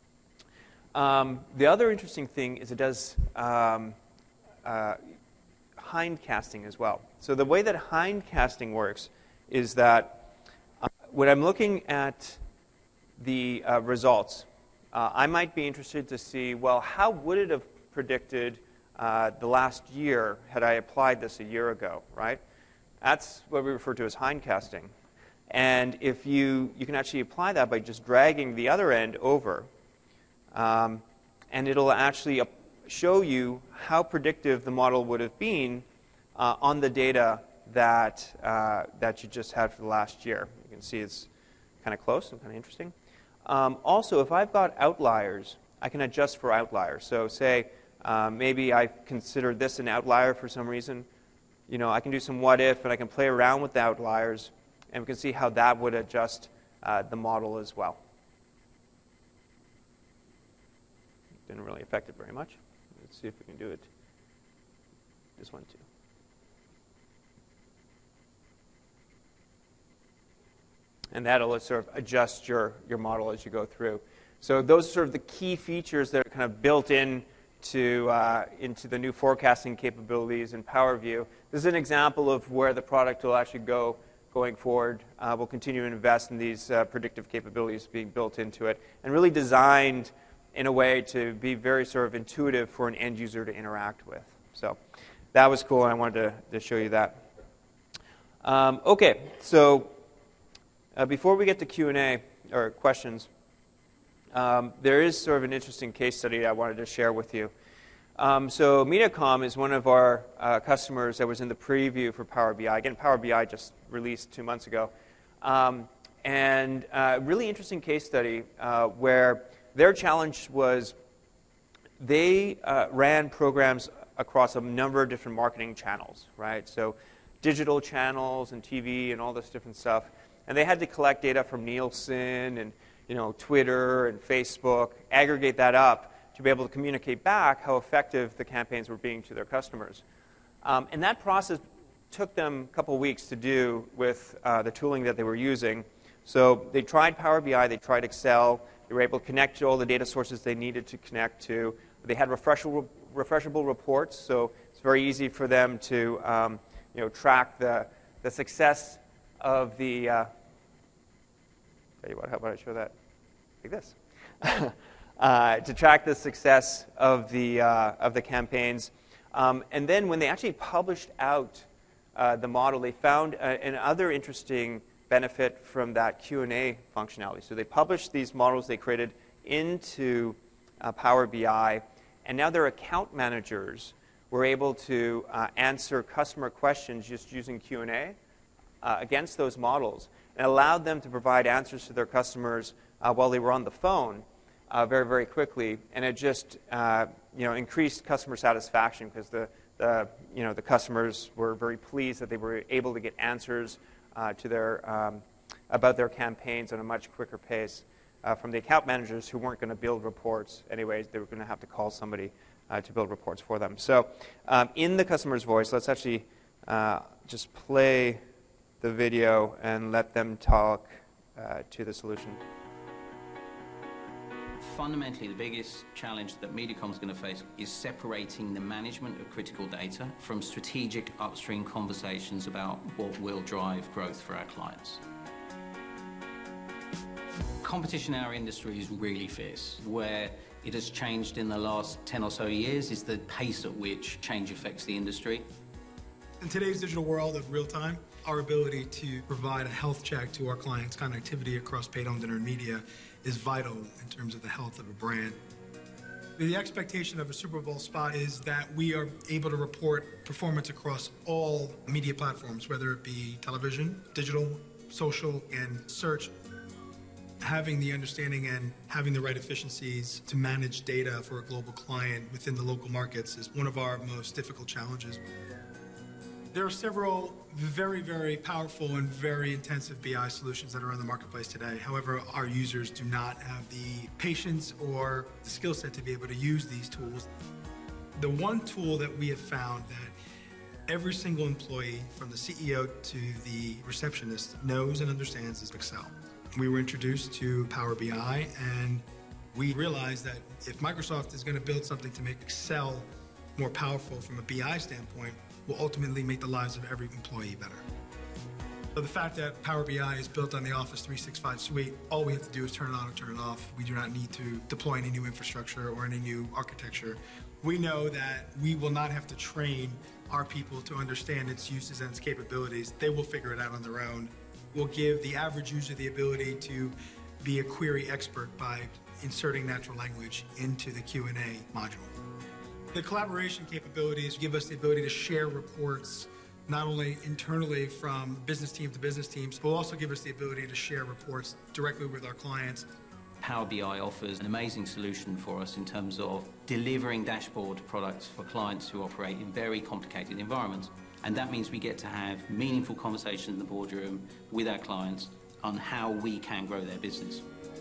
Um, the other interesting thing is it does um, uh, hindcasting as well. So the way that hindcasting works is that uh, when I'm looking at the uh, results, uh, I might be interested to see, well, how would it have predicted uh, the last year had I applied this a year ago, right? That's what we refer to as hindcasting. And if you, you can actually apply that by just dragging the other end over, um, and it'll actually show you how predictive the model would have been uh, on the data that, uh, that you just had for the last year. You can see it's kind of close and kind of interesting. Um, also, if I've got outliers, I can adjust for outliers. So say um, maybe I consider this an outlier for some reason. You know, I can do some what if, and I can play around with the outliers, and we can see how that would adjust uh, the model as well. Didn't really affect it very much. Let's see if we can do it. This one too. And that'll sort of adjust your, your model as you go through. So those are sort of the key features that are kind of built in to, uh, into the new forecasting capabilities in PowerView. This is an example of where the product will actually go going forward. Uh, we'll continue to invest in these uh, predictive capabilities being built into it and really designed in a way to be very sort of intuitive for an end user to interact with. So that was cool, and I wanted to, to show you that. Um, okay, so uh, before we get to Q and A, or questions, um, there is sort of an interesting case study I wanted to share with you. Um, so Mediacom is one of our uh, customers that was in the preview for Power B I. Again, Power B I just released two months ago. Um, and a uh, really interesting case study uh, where their challenge was they uh, ran programs across a number of different marketing channels, right? So digital channels and T V and all this different stuff. And they had to collect data from Nielsen and you know, Twitter and Facebook, aggregate that up to be able to communicate back how effective the campaigns were being to their customers. Um, and that process took them a couple weeks to do with uh, the tooling that they were using. So they tried Power B I, they tried Excel, they were able to connect to all the data sources they needed to connect to. They had refreshable, refreshable reports, so it's very easy for them to um, you know, track the, the success of the, uh, tell you what, how about I show that like this? uh, to track the success of the, uh, of the campaigns. Um, and then when they actually published out uh, the model, they found uh, another interesting benefit from that Q and A functionality. So they published these models they created into uh, Power B I, and now their account managers were able to uh, answer customer questions just using Q and A uh, against those models, and allowed them to provide answers to their customers uh, while they were on the phone uh, very, very quickly. And it just uh, you know, increased customer satisfaction because the, the, you know, the customers were very pleased that they were able to get answers Uh, to their, um, about their campaigns on a much quicker pace uh, from the account managers who weren't going to build reports anyways. They were going to have to call somebody uh, to build reports for them. So um, in the customer's voice, let's actually uh, just play the video and let them talk uh, to the solution. Fundamentally, the biggest challenge that Mediacom is going to face is separating the management of critical data from strategic upstream conversations about what will drive growth for our clients. Competition in our industry is really fierce. Where it has changed in the last ten or so years is the pace at which change affects the industry. In today's digital world of real time, our ability to provide a health check to our clients' connectivity across paid home and media is vital in terms of the health of a brand. The expectation of a Super Bowl spot is that we are able to report performance across all media platforms, whether it be television, digital, social, and search. Having the understanding and having the right efficiencies to manage data for a global client within the local markets is one of our most difficult challenges. There are several very, very powerful and very intensive B I solutions that are on the marketplace today. However, our users do not have the patience or the skill set to be able to use these tools. The one tool that we have found that every single employee, from the C E O to the receptionist, knows and understands is Excel. We were introduced to Power B I, and we realized that if Microsoft is going to build something to make Excel more powerful from a B I standpoint, will ultimately make the lives of every employee better. So the fact that Power B I is built on the Office three sixty-five suite, all we have to do is turn it on and turn it off. We do not need to deploy any new infrastructure or any new architecture. We know that we will not have to train our people to understand its uses and its capabilities. They will figure it out on their own. We'll give the average user the ability to be a query expert by inserting natural language into the Q and A module. The collaboration capabilities give us the ability to share reports, not only internally from business team to business teams, but will also give us the ability to share reports directly with our clients. Power B I offers an amazing solution for us in terms of delivering dashboard products for clients who operate in very complicated environments. And that means we get to have meaningful conversations in the boardroom with our clients on how we can grow their business.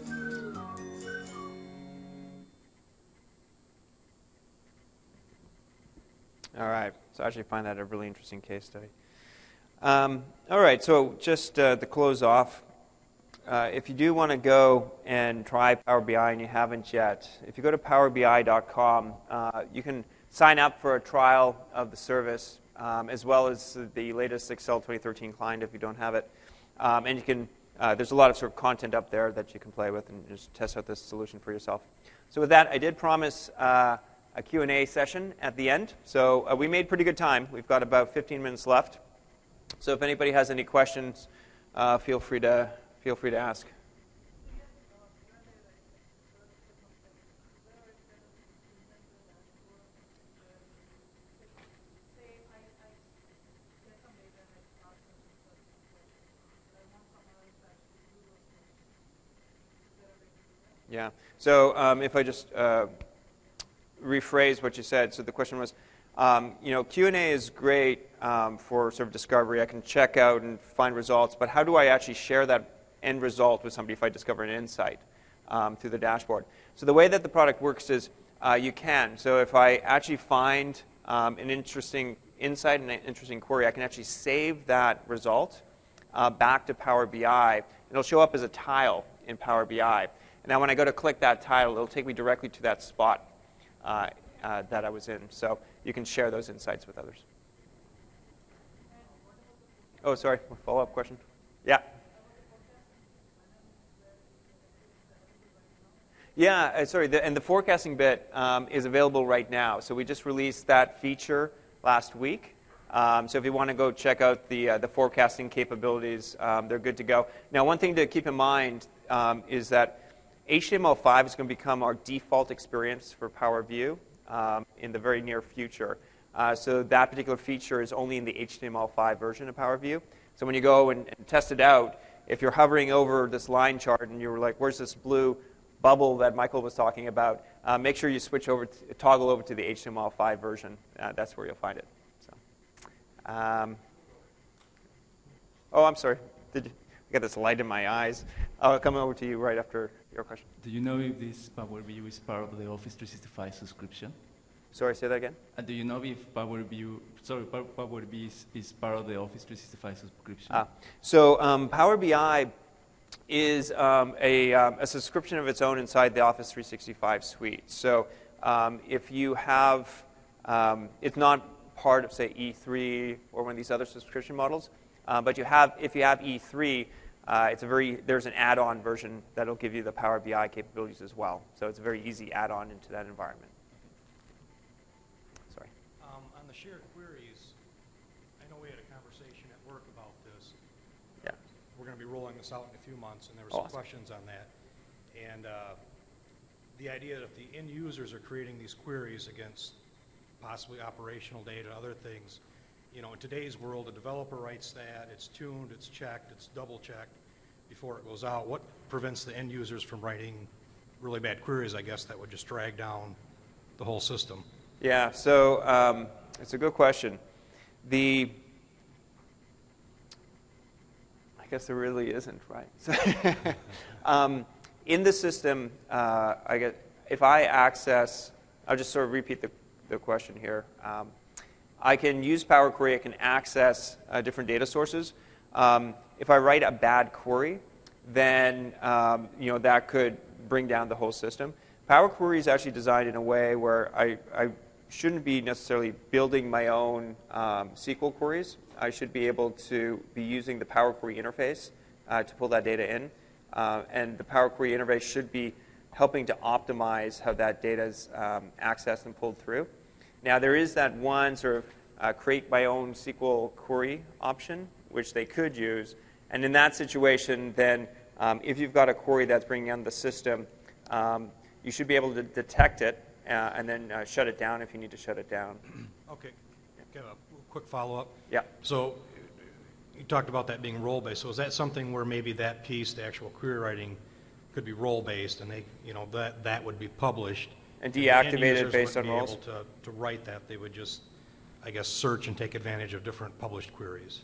All right. So I actually find that a really interesting case study. Um, all right. So just uh, to close off, uh, if you do want to go and try Power B I and you haven't yet, if you go to power B I dot com, uh, you can sign up for a trial of the service, um, as well as the latest Excel twenty thirteen client if you don't have it. Um, and you can, uh, there's a lot of sort of content up there that you can play with and just test out this solution for yourself. So with that, I did promise uh, a Q and A session at the end. So uh, we made pretty good time. We've got about fifteen minutes left. So if anybody has any questions, uh, feel free to feel free to ask. Yeah. So um, if I just uh, rephrase what you said, so the question was, um, you know, Q and A is great um, for sort of discovery. I can check out and find results, but how do I actually share that end result with somebody if I discover an insight um, through the dashboard? So the way that the product works is uh, you can. So if I actually find um, an interesting insight and an interesting query, I can actually save that result uh, back to Power B I. It'll show up as a tile in Power B I. And now when I go to click that tile, it'll take me directly to that spot uh, uh, that I was in. So you can share those insights with others. Oh, sorry, follow-up question? Yeah. Yeah, uh, sorry, the, and the forecasting bit um, is available right now. So we just released that feature last week. Um, so if you want to go check out the, uh, the forecasting capabilities, um, they're good to go. Now, one thing to keep in mind um, is that H T M L five is going to become our default experience for Power View um, in the very near future. Uh, so that particular feature is only in the H T M L five version of Power View. So when you go and, and test it out, if you're hovering over this line chart and you're like, where's this blue bubble that Michael was talking about, uh, make sure you switch over, to, toggle over to the H T M L five version. Uh, that's where you'll find it. So, um, oh, I'm sorry. Did you, I got this light in my eyes. I'll come over to you right after your question. Do you know if this Power View is part of the Office three sixty-five subscription? Sorry, say that again? And do you know if Power View, sorry, Power View is, is part of the Office three sixty-five subscription? Ah, so um, Power B I is um, a, um, a subscription of its own inside the Office three sixty-five suite. So um, if you have, um, it's not part of, say, E three or one of these other subscription models, uh, but you have, if you have E three, uh, it's a very, there's an add-on version that'll give you the Power B I capabilities as well. So it's a very easy add-on into that environment. Sorry. Um, on the shared queries, I know we had a conversation at work about this. Yeah. We're going to be rolling this out in a few months, and there were some Awesome. questions on that. And uh, the idea that if the end users are creating these queries against possibly operational data, other things, you know, in today's world, a developer writes that, it's tuned, it's checked, it's double-checked before it goes out. What prevents the end users from writing really bad queries, I guess, that would just drag down the whole system? Yeah, so um, it's a good question. The, I guess there really isn't, right? So um, in the system, uh, I get, if I access, I'll just sort of repeat the, the question here. Um, I can use Power Query, I can access uh, different data sources. Um, if I write a bad query, then um, you know, that could bring down the whole system. Power Query is actually designed in a way where I, I shouldn't be necessarily building my own um, S Q L queries. I should be able to be using the Power Query interface uh, to pull that data in. Uh, and the Power Query interface should be helping to optimize how that data is um, accessed and pulled through. Now, there is that one sort of uh, create my own S Q L query option, which they could use. And in that situation, then, um, if you've got a query that's bringing on the system, um, you should be able to detect it uh, and then uh, shut it down if you need to shut it down. Okay. Got a quick follow-up. Yeah. So you talked about that being role-based. So is that something where maybe that piece, the actual query writing, could be role-based, and they, you know, that that would be published And the end deactivated users based on wouldn't be roles? able to, to write that. They would just, I guess, search and take advantage of different published queries.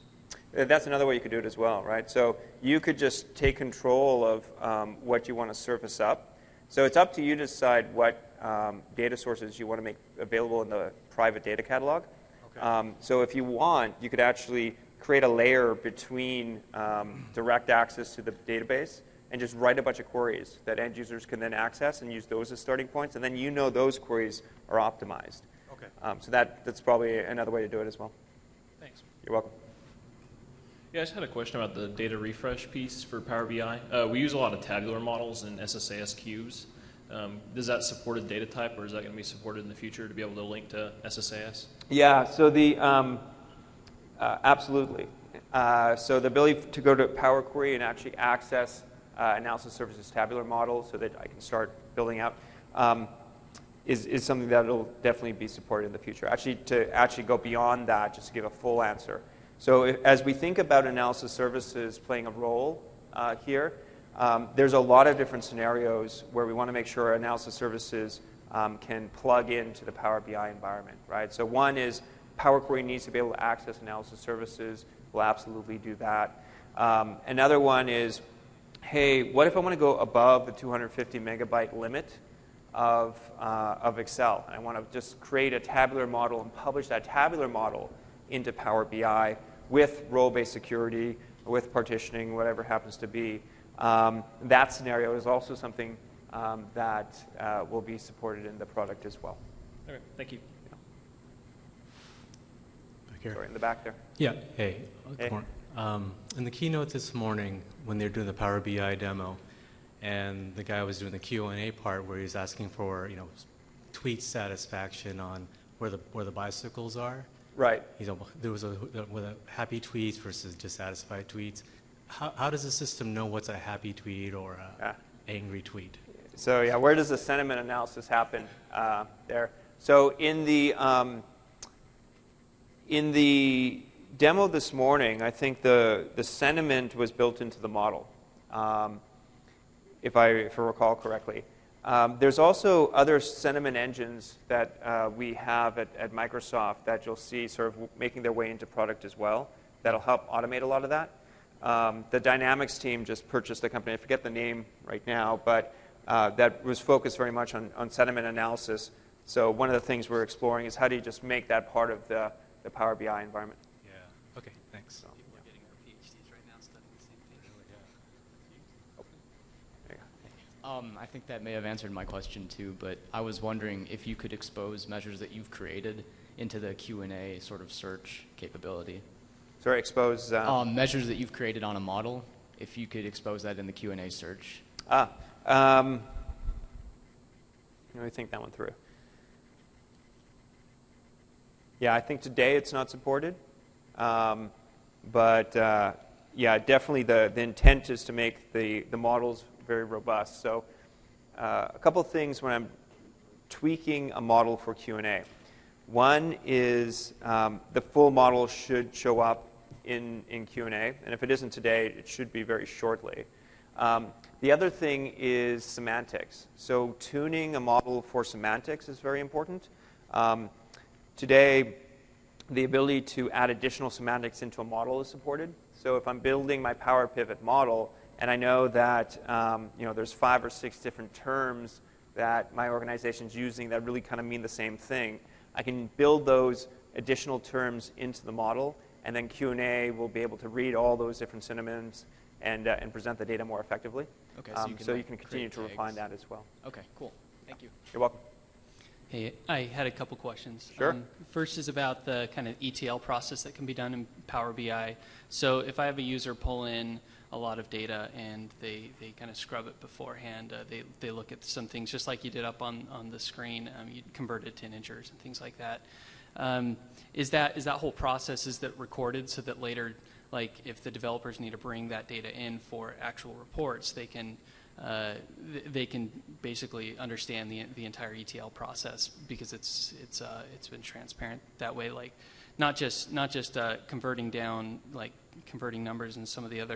Uh, That's another way you could do it as well, right? So you could just take control of um, what you want to surface up. So it's up to you to decide what um, data sources you want to make available in the private data catalog. Okay. Um, so if you want, you could actually create a layer between um, direct access to the database and just write a bunch of queries that end users can then access and use those as starting points. And then you know those queries are optimized. Okay. Um, so that, that's probably another way to do it as well. Thanks. You're welcome. Yeah, I just had a question about the data refresh piece for Power B I. Uh, we use a lot of tabular models and S S A S cubes. Um, does that support a data type, or is that going to be supported in the future to be able to link to S S A S? Yeah, so the, um, uh, absolutely. Uh, so the ability to go to Power Query and actually access uh, analysis services tabular model so that I can start building out um, is, is something that will definitely be supported in the future. Actually, to actually go beyond that, just to give a full answer. So if, as we think about analysis services playing a role uh, here, um, there's a lot of different scenarios where we want to make sure analysis services um, can plug into the Power B I environment, right? So one is Power Query needs to be able to access analysis services. We'll absolutely do that. Um, another one is, hey, what if I want to go above the two hundred fifty megabyte limit of, uh, of Excel? And I want to just create a tabular model and publish that tabular model into Power B I with role-based security, or with partitioning, whatever happens to be. Um, that scenario is also something um, that uh, will be supported in the product as well. Okay, thank you. Back here. Sorry, in the back there. Yeah, hey. Good Hey. morning. Um, in the keynote this morning, when they were doing the Power B I demo, and the guy was doing the Q and A part where he was asking for, you know, tweet satisfaction on where the where the bicycles are. Right. You know, there was a with a happy tweets versus dissatisfied tweets. How how does the system know what's a happy tweet or a Yeah. angry tweet? So yeah, where does the sentiment analysis happen uh, there? So in the um, in the demo this morning, I think the the sentiment was built into the model, um, if I if I recall correctly. Um, there's also other sentiment engines that uh, we have at, at Microsoft that you'll see sort of making their way into product as well. That'll help automate a lot of that. Um, the Dynamics team just purchased a company, I forget the name right now, but uh, that was focused very much on, on sentiment analysis. So one of the things we're exploring is how do you just make that part of the, the Power B I environment. Yeah. Okay. Thanks. People are getting their PhDs right now studying the same thing. There you go. Um, I think that may have answered my question too, but I was wondering if you could expose measures that you've created into the Q and A sort of search capability. Sorry, expose. Uh, Um, measures that you've created on a model, if you could expose that in the Q and A search. ah, um, let me think that one through. Yeah, I think today it's not supported. Um, but uh, yeah, definitely the, the intent is to make the, the models very robust. So uh, a couple of things when I'm tweaking a model for Q and A. One is um, the full model should show up in, in Q and A, and if it isn't today, it should be very shortly. Um, the other thing is semantics. So tuning a model for semantics is very important. Um, today, the ability to add additional semantics into a model is supported. So if I'm building my Power Pivot model, and I know that um, you know there's five or six different terms that my organization's using that really kind of mean the same thing, I can build those additional terms into the model, and then Q and A will be able to read all those different synonyms and, uh, and present the data more effectively. Okay, so um, you can, so like, you can continue create to refine tags. that as well. Okay, cool. Thank you. You're welcome. Hey, I had a couple questions. Sure. Um, first is about the kind of E T L process that can be done in Power B I. So if I have a user pull in a lot of data and they, they kind of scrub it beforehand, uh, they, they look at some things just like you did up on, on the screen, um, you convert it to integers and things like that. Um, is that is that whole process, is that recorded so that later, like if the developers need to bring that data in for actual reports, they can uh, th they can basically understand the the entire E T L process because it's it's uh, it's been transparent that way, like not just not just uh, converting down like converting numbers and some of the other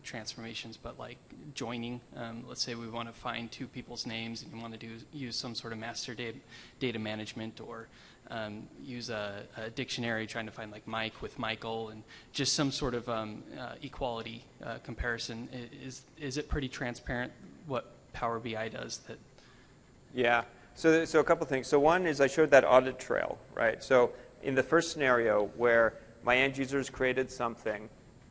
transformations, but like joining. Um, let's say we want to find two people's names and you want to do use some sort of master data, data management, or um, use a, a dictionary trying to find like Mike with Michael, and just some sort of um, uh, equality uh, comparison. Is, is it pretty transparent what Power B I does? That Yeah. So, so a couple things. So one is I showed that audit trail, right? So in the first scenario where my end users created something,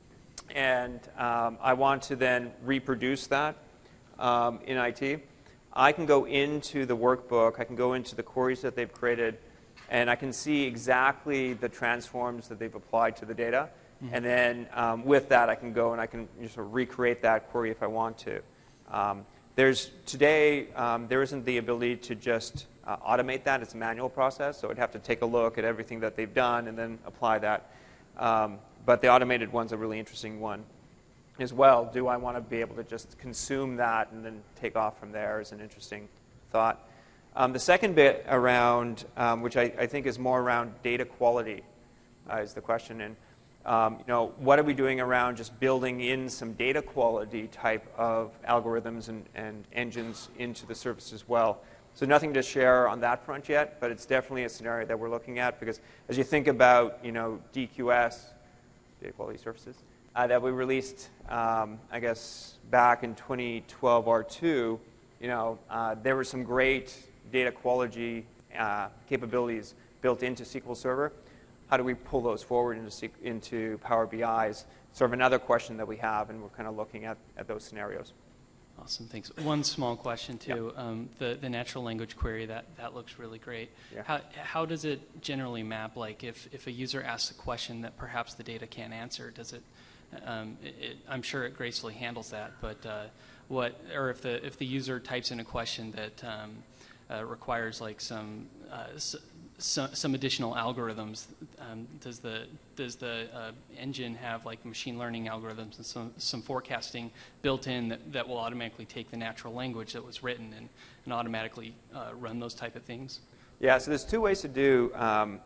and um, I want to then reproduce that um, in I T, I can go into the workbook, I can go into the queries that they've created, and I can see exactly the transforms that they've applied to the data. Mm-hmm. And then um, with that, I can go and I can just sort of recreate that query if I want to. Um, there's today, um, there isn't the ability to just uh, automate that. It's a manual process, so I'd have to take a look at everything that they've done and then apply that. Um, but the automated one's a really interesting one as well. Do I want to be able to just consume that and then take off from there is an interesting thought. Um, the second bit around, um, which I, I think is more around data quality, uh, is the question. And um, you know, what are we doing around just building in some data quality type of algorithms and, and engines into the service as well? So nothing to share on that front yet, but it's definitely a scenario that we're looking at, because as you think about, you know, D Q S, data quality services, uh, that we released, um, I guess, back in twenty twelve R two, you know, uh, there were some great data quality uh, capabilities built into S Q L Server. How do we pull those forward into, into Power B I is sort of another question that we have, and we're kind of looking at, at those scenarios. Awesome, thanks. One small question too. Yeah. Um, the the natural language query, that that looks really great. Yeah. How how does it generally map? Like if if a user asks a question that perhaps the data can't answer, does it? Um, it, it I'm sure it gracefully handles that. But uh, what or if the if the user types in a question that um, uh, requires like some uh, s some some additional algorithms, um, does the does the uh, engine have like machine learning algorithms and some some forecasting built in that, that will automatically take the natural language that was written and, and automatically uh, run those type of things? Yeah, so there's two ways to do, um,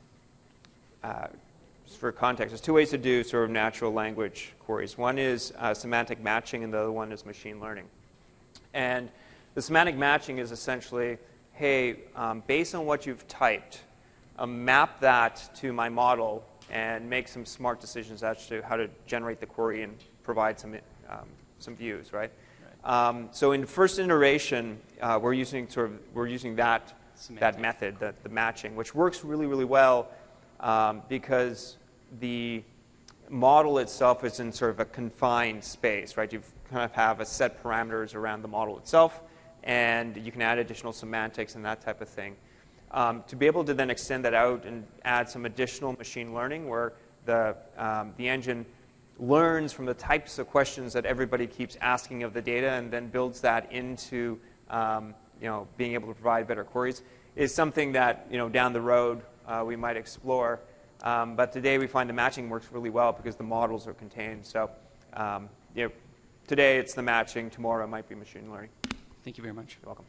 uh, just for context, there's two ways to do sort of natural language queries. One is uh, semantic matching, and the other one is machine learning. And the semantic matching is essentially, hey, um, based on what you've typed, um, map that to my model and make some smart decisions as to how to generate the query and provide some um, some views, right? right. Um, so in the first iteration, uh, we're using sort of we're using that semantic. that method, the, the matching, which works really really well um, because the model itself is in sort of a confined space, right? You kind of have a set parameters around the model itself, and you can add additional semantics and that type of thing. Um, to be able to then extend that out and add some additional machine learning where the, um, the engine learns from the types of questions that everybody keeps asking of the data and then builds that into um, you know, being able to provide better queries is something that, you know, down the road uh, we might explore. Um, but today we find the matching works really well because the models are contained. So um, you know, today it's the matching, tomorrow it might be machine learning. Thank you very much. You're welcome.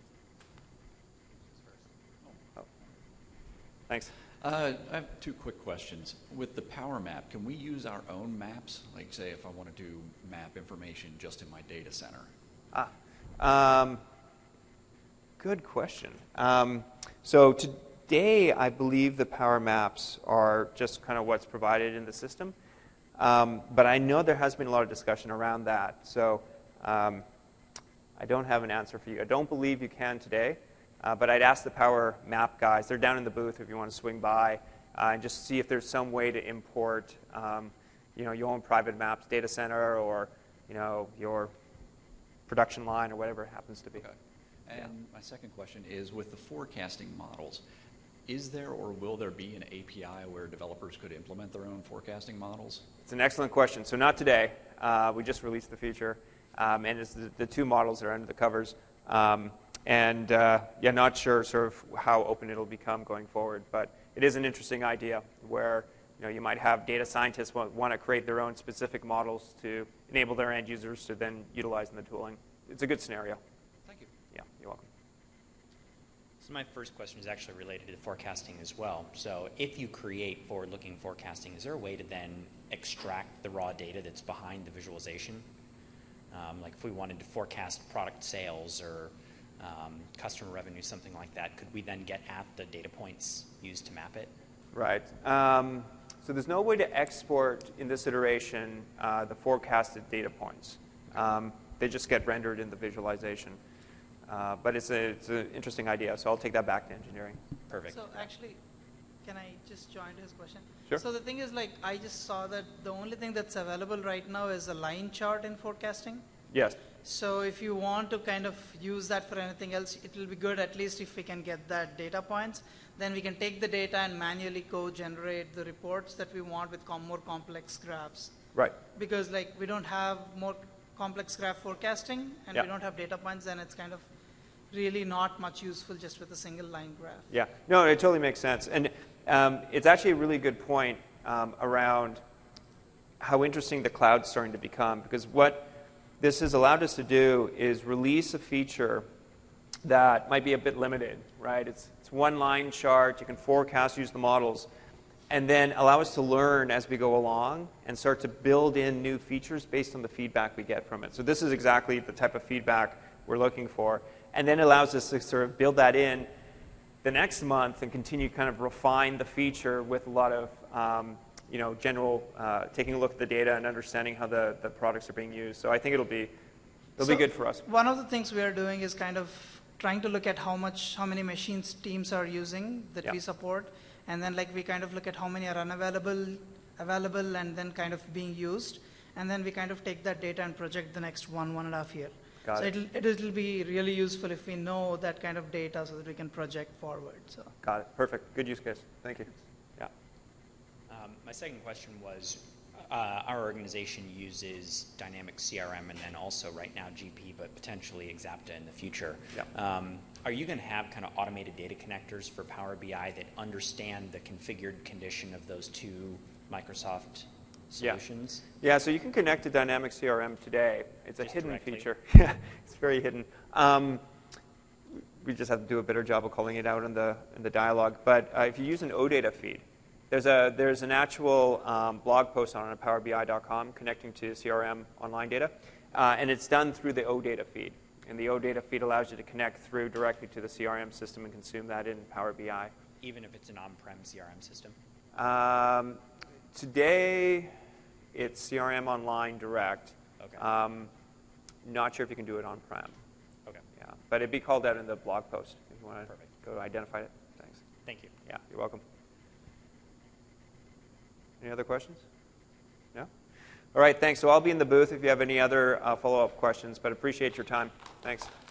Oh. Thanks. Uh, I have two quick questions. With the Power Map, can we use our own maps? Like, say, if I want to do map information just in my data center? Ah, um, good question. Um, so today, I believe the Power Maps are just kind of what's provided in the system. Um, but I know there has been a lot of discussion around that. So um, I don't have an answer for you. I don't believe you can today. Uh, but I'd ask the Power Map guys. They're down in the booth if you want to swing by uh, and just see if there's some way to import, um, you know, your own private maps data center or, you know, your production line or whatever it happens to be. Okay. And yeah. my second question is, with the forecasting models, is there or will there be an A P I where developers could implement their own forecasting models? It's an excellent question. So not today. Uh, we just released the feature, um, and it's the, the two models are under the covers. Um, And uh, yeah, not sure sort of how open it'll become going forward, but it is an interesting idea where you know you might have data scientists want, want to create their own specific models to enable their end users to then utilize in the tooling. It's a good scenario. Thank you. Yeah, you're welcome. So my first question is actually related to forecasting as well. So if you create forward-looking forecasting, is there a way to then extract the raw data that's behind the visualization? Um, like if we wanted to forecast product sales or um, customer revenue, something like that, could we then get at the data points used to map it? Right. Um, so there's no way to export in this iteration uh, the forecasted data points. Um, they just get rendered in the visualization. Uh, but it's a, it's an interesting idea, so I'll take that back to engineering. Perfect. So actually, can I just join to his question? Sure. So the thing is, like, I just saw that the only thing that's available right now is a line chart in forecasting. Yes. So if you want to kind of use that for anything else, it will be good at least if we can get that data points. Then we can take the data and manually co-generate the reports that we want with com more complex graphs. Right. Because like we don't have more complex graph forecasting and Yeah. we don't have data points, then it's kind of really not much useful just with a single line graph. Yeah, no, it totally makes sense. And um, it's actually a really good point um, around how interesting the cloud's starting to become, because what this has allowed us to do is release a feature that might be a bit limited, right? It's, it's one line chart, you can forecast, use the models, and then allow us to learn as we go along and start to build in new features based on the feedback we get from it. So this is exactly the type of feedback we're looking for. And then allows us to sort of build that in the next month and continue kind of refine the feature with a lot of, um, you know, general, uh, taking a look at the data and understanding how the, the products are being used. So I think it'll be, it'll So be good for us. One of the things we are doing is kind of trying to look at how much, how many machines teams are using that Yeah. we support. And then like we kind of look at how many are unavailable, available, and then kind of being used. And then we kind of take that data and project the next one, one and a half year. Got so it. It'll, it'll be really useful if we know that kind of data so that we can project forward. So. Got it. Perfect. Good use case. Thank you. Yeah. Um, my second question was, uh, our organization uses Dynamics C R M and then also right now G P, but potentially Exapta in the future. Yeah. Um, are you going to have kind of automated data connectors for Power B I that understand the configured condition of those two Microsoft solutions? Yeah. Yeah, so you can connect to Dynamics C R M today. It's a Just hidden directly? feature. Yeah, it's very hidden. Um, we just have to do a better job of calling it out in the in the dialogue. But uh, if you use an OData feed, there's a there's an actual um, blog post on it at power B I dot com connecting to C R M online data, uh, and it's done through the OData feed. And the OData feed allows you to connect through directly to the C R M system and consume that in Power B I. Even if it's an on-prem C R M system? Um, today, it's C R M Online Direct. Okay. Um, not sure if you can do it on-prem. Okay. Yeah, but it'd be called out in the blog post if you want to Perfect. go identify it. Thanks. Thank you. Yeah, you're welcome. Any other questions? No? All right, thanks. So I'll be in the booth if you have any other uh, follow-up questions, but appreciate your time. Thanks.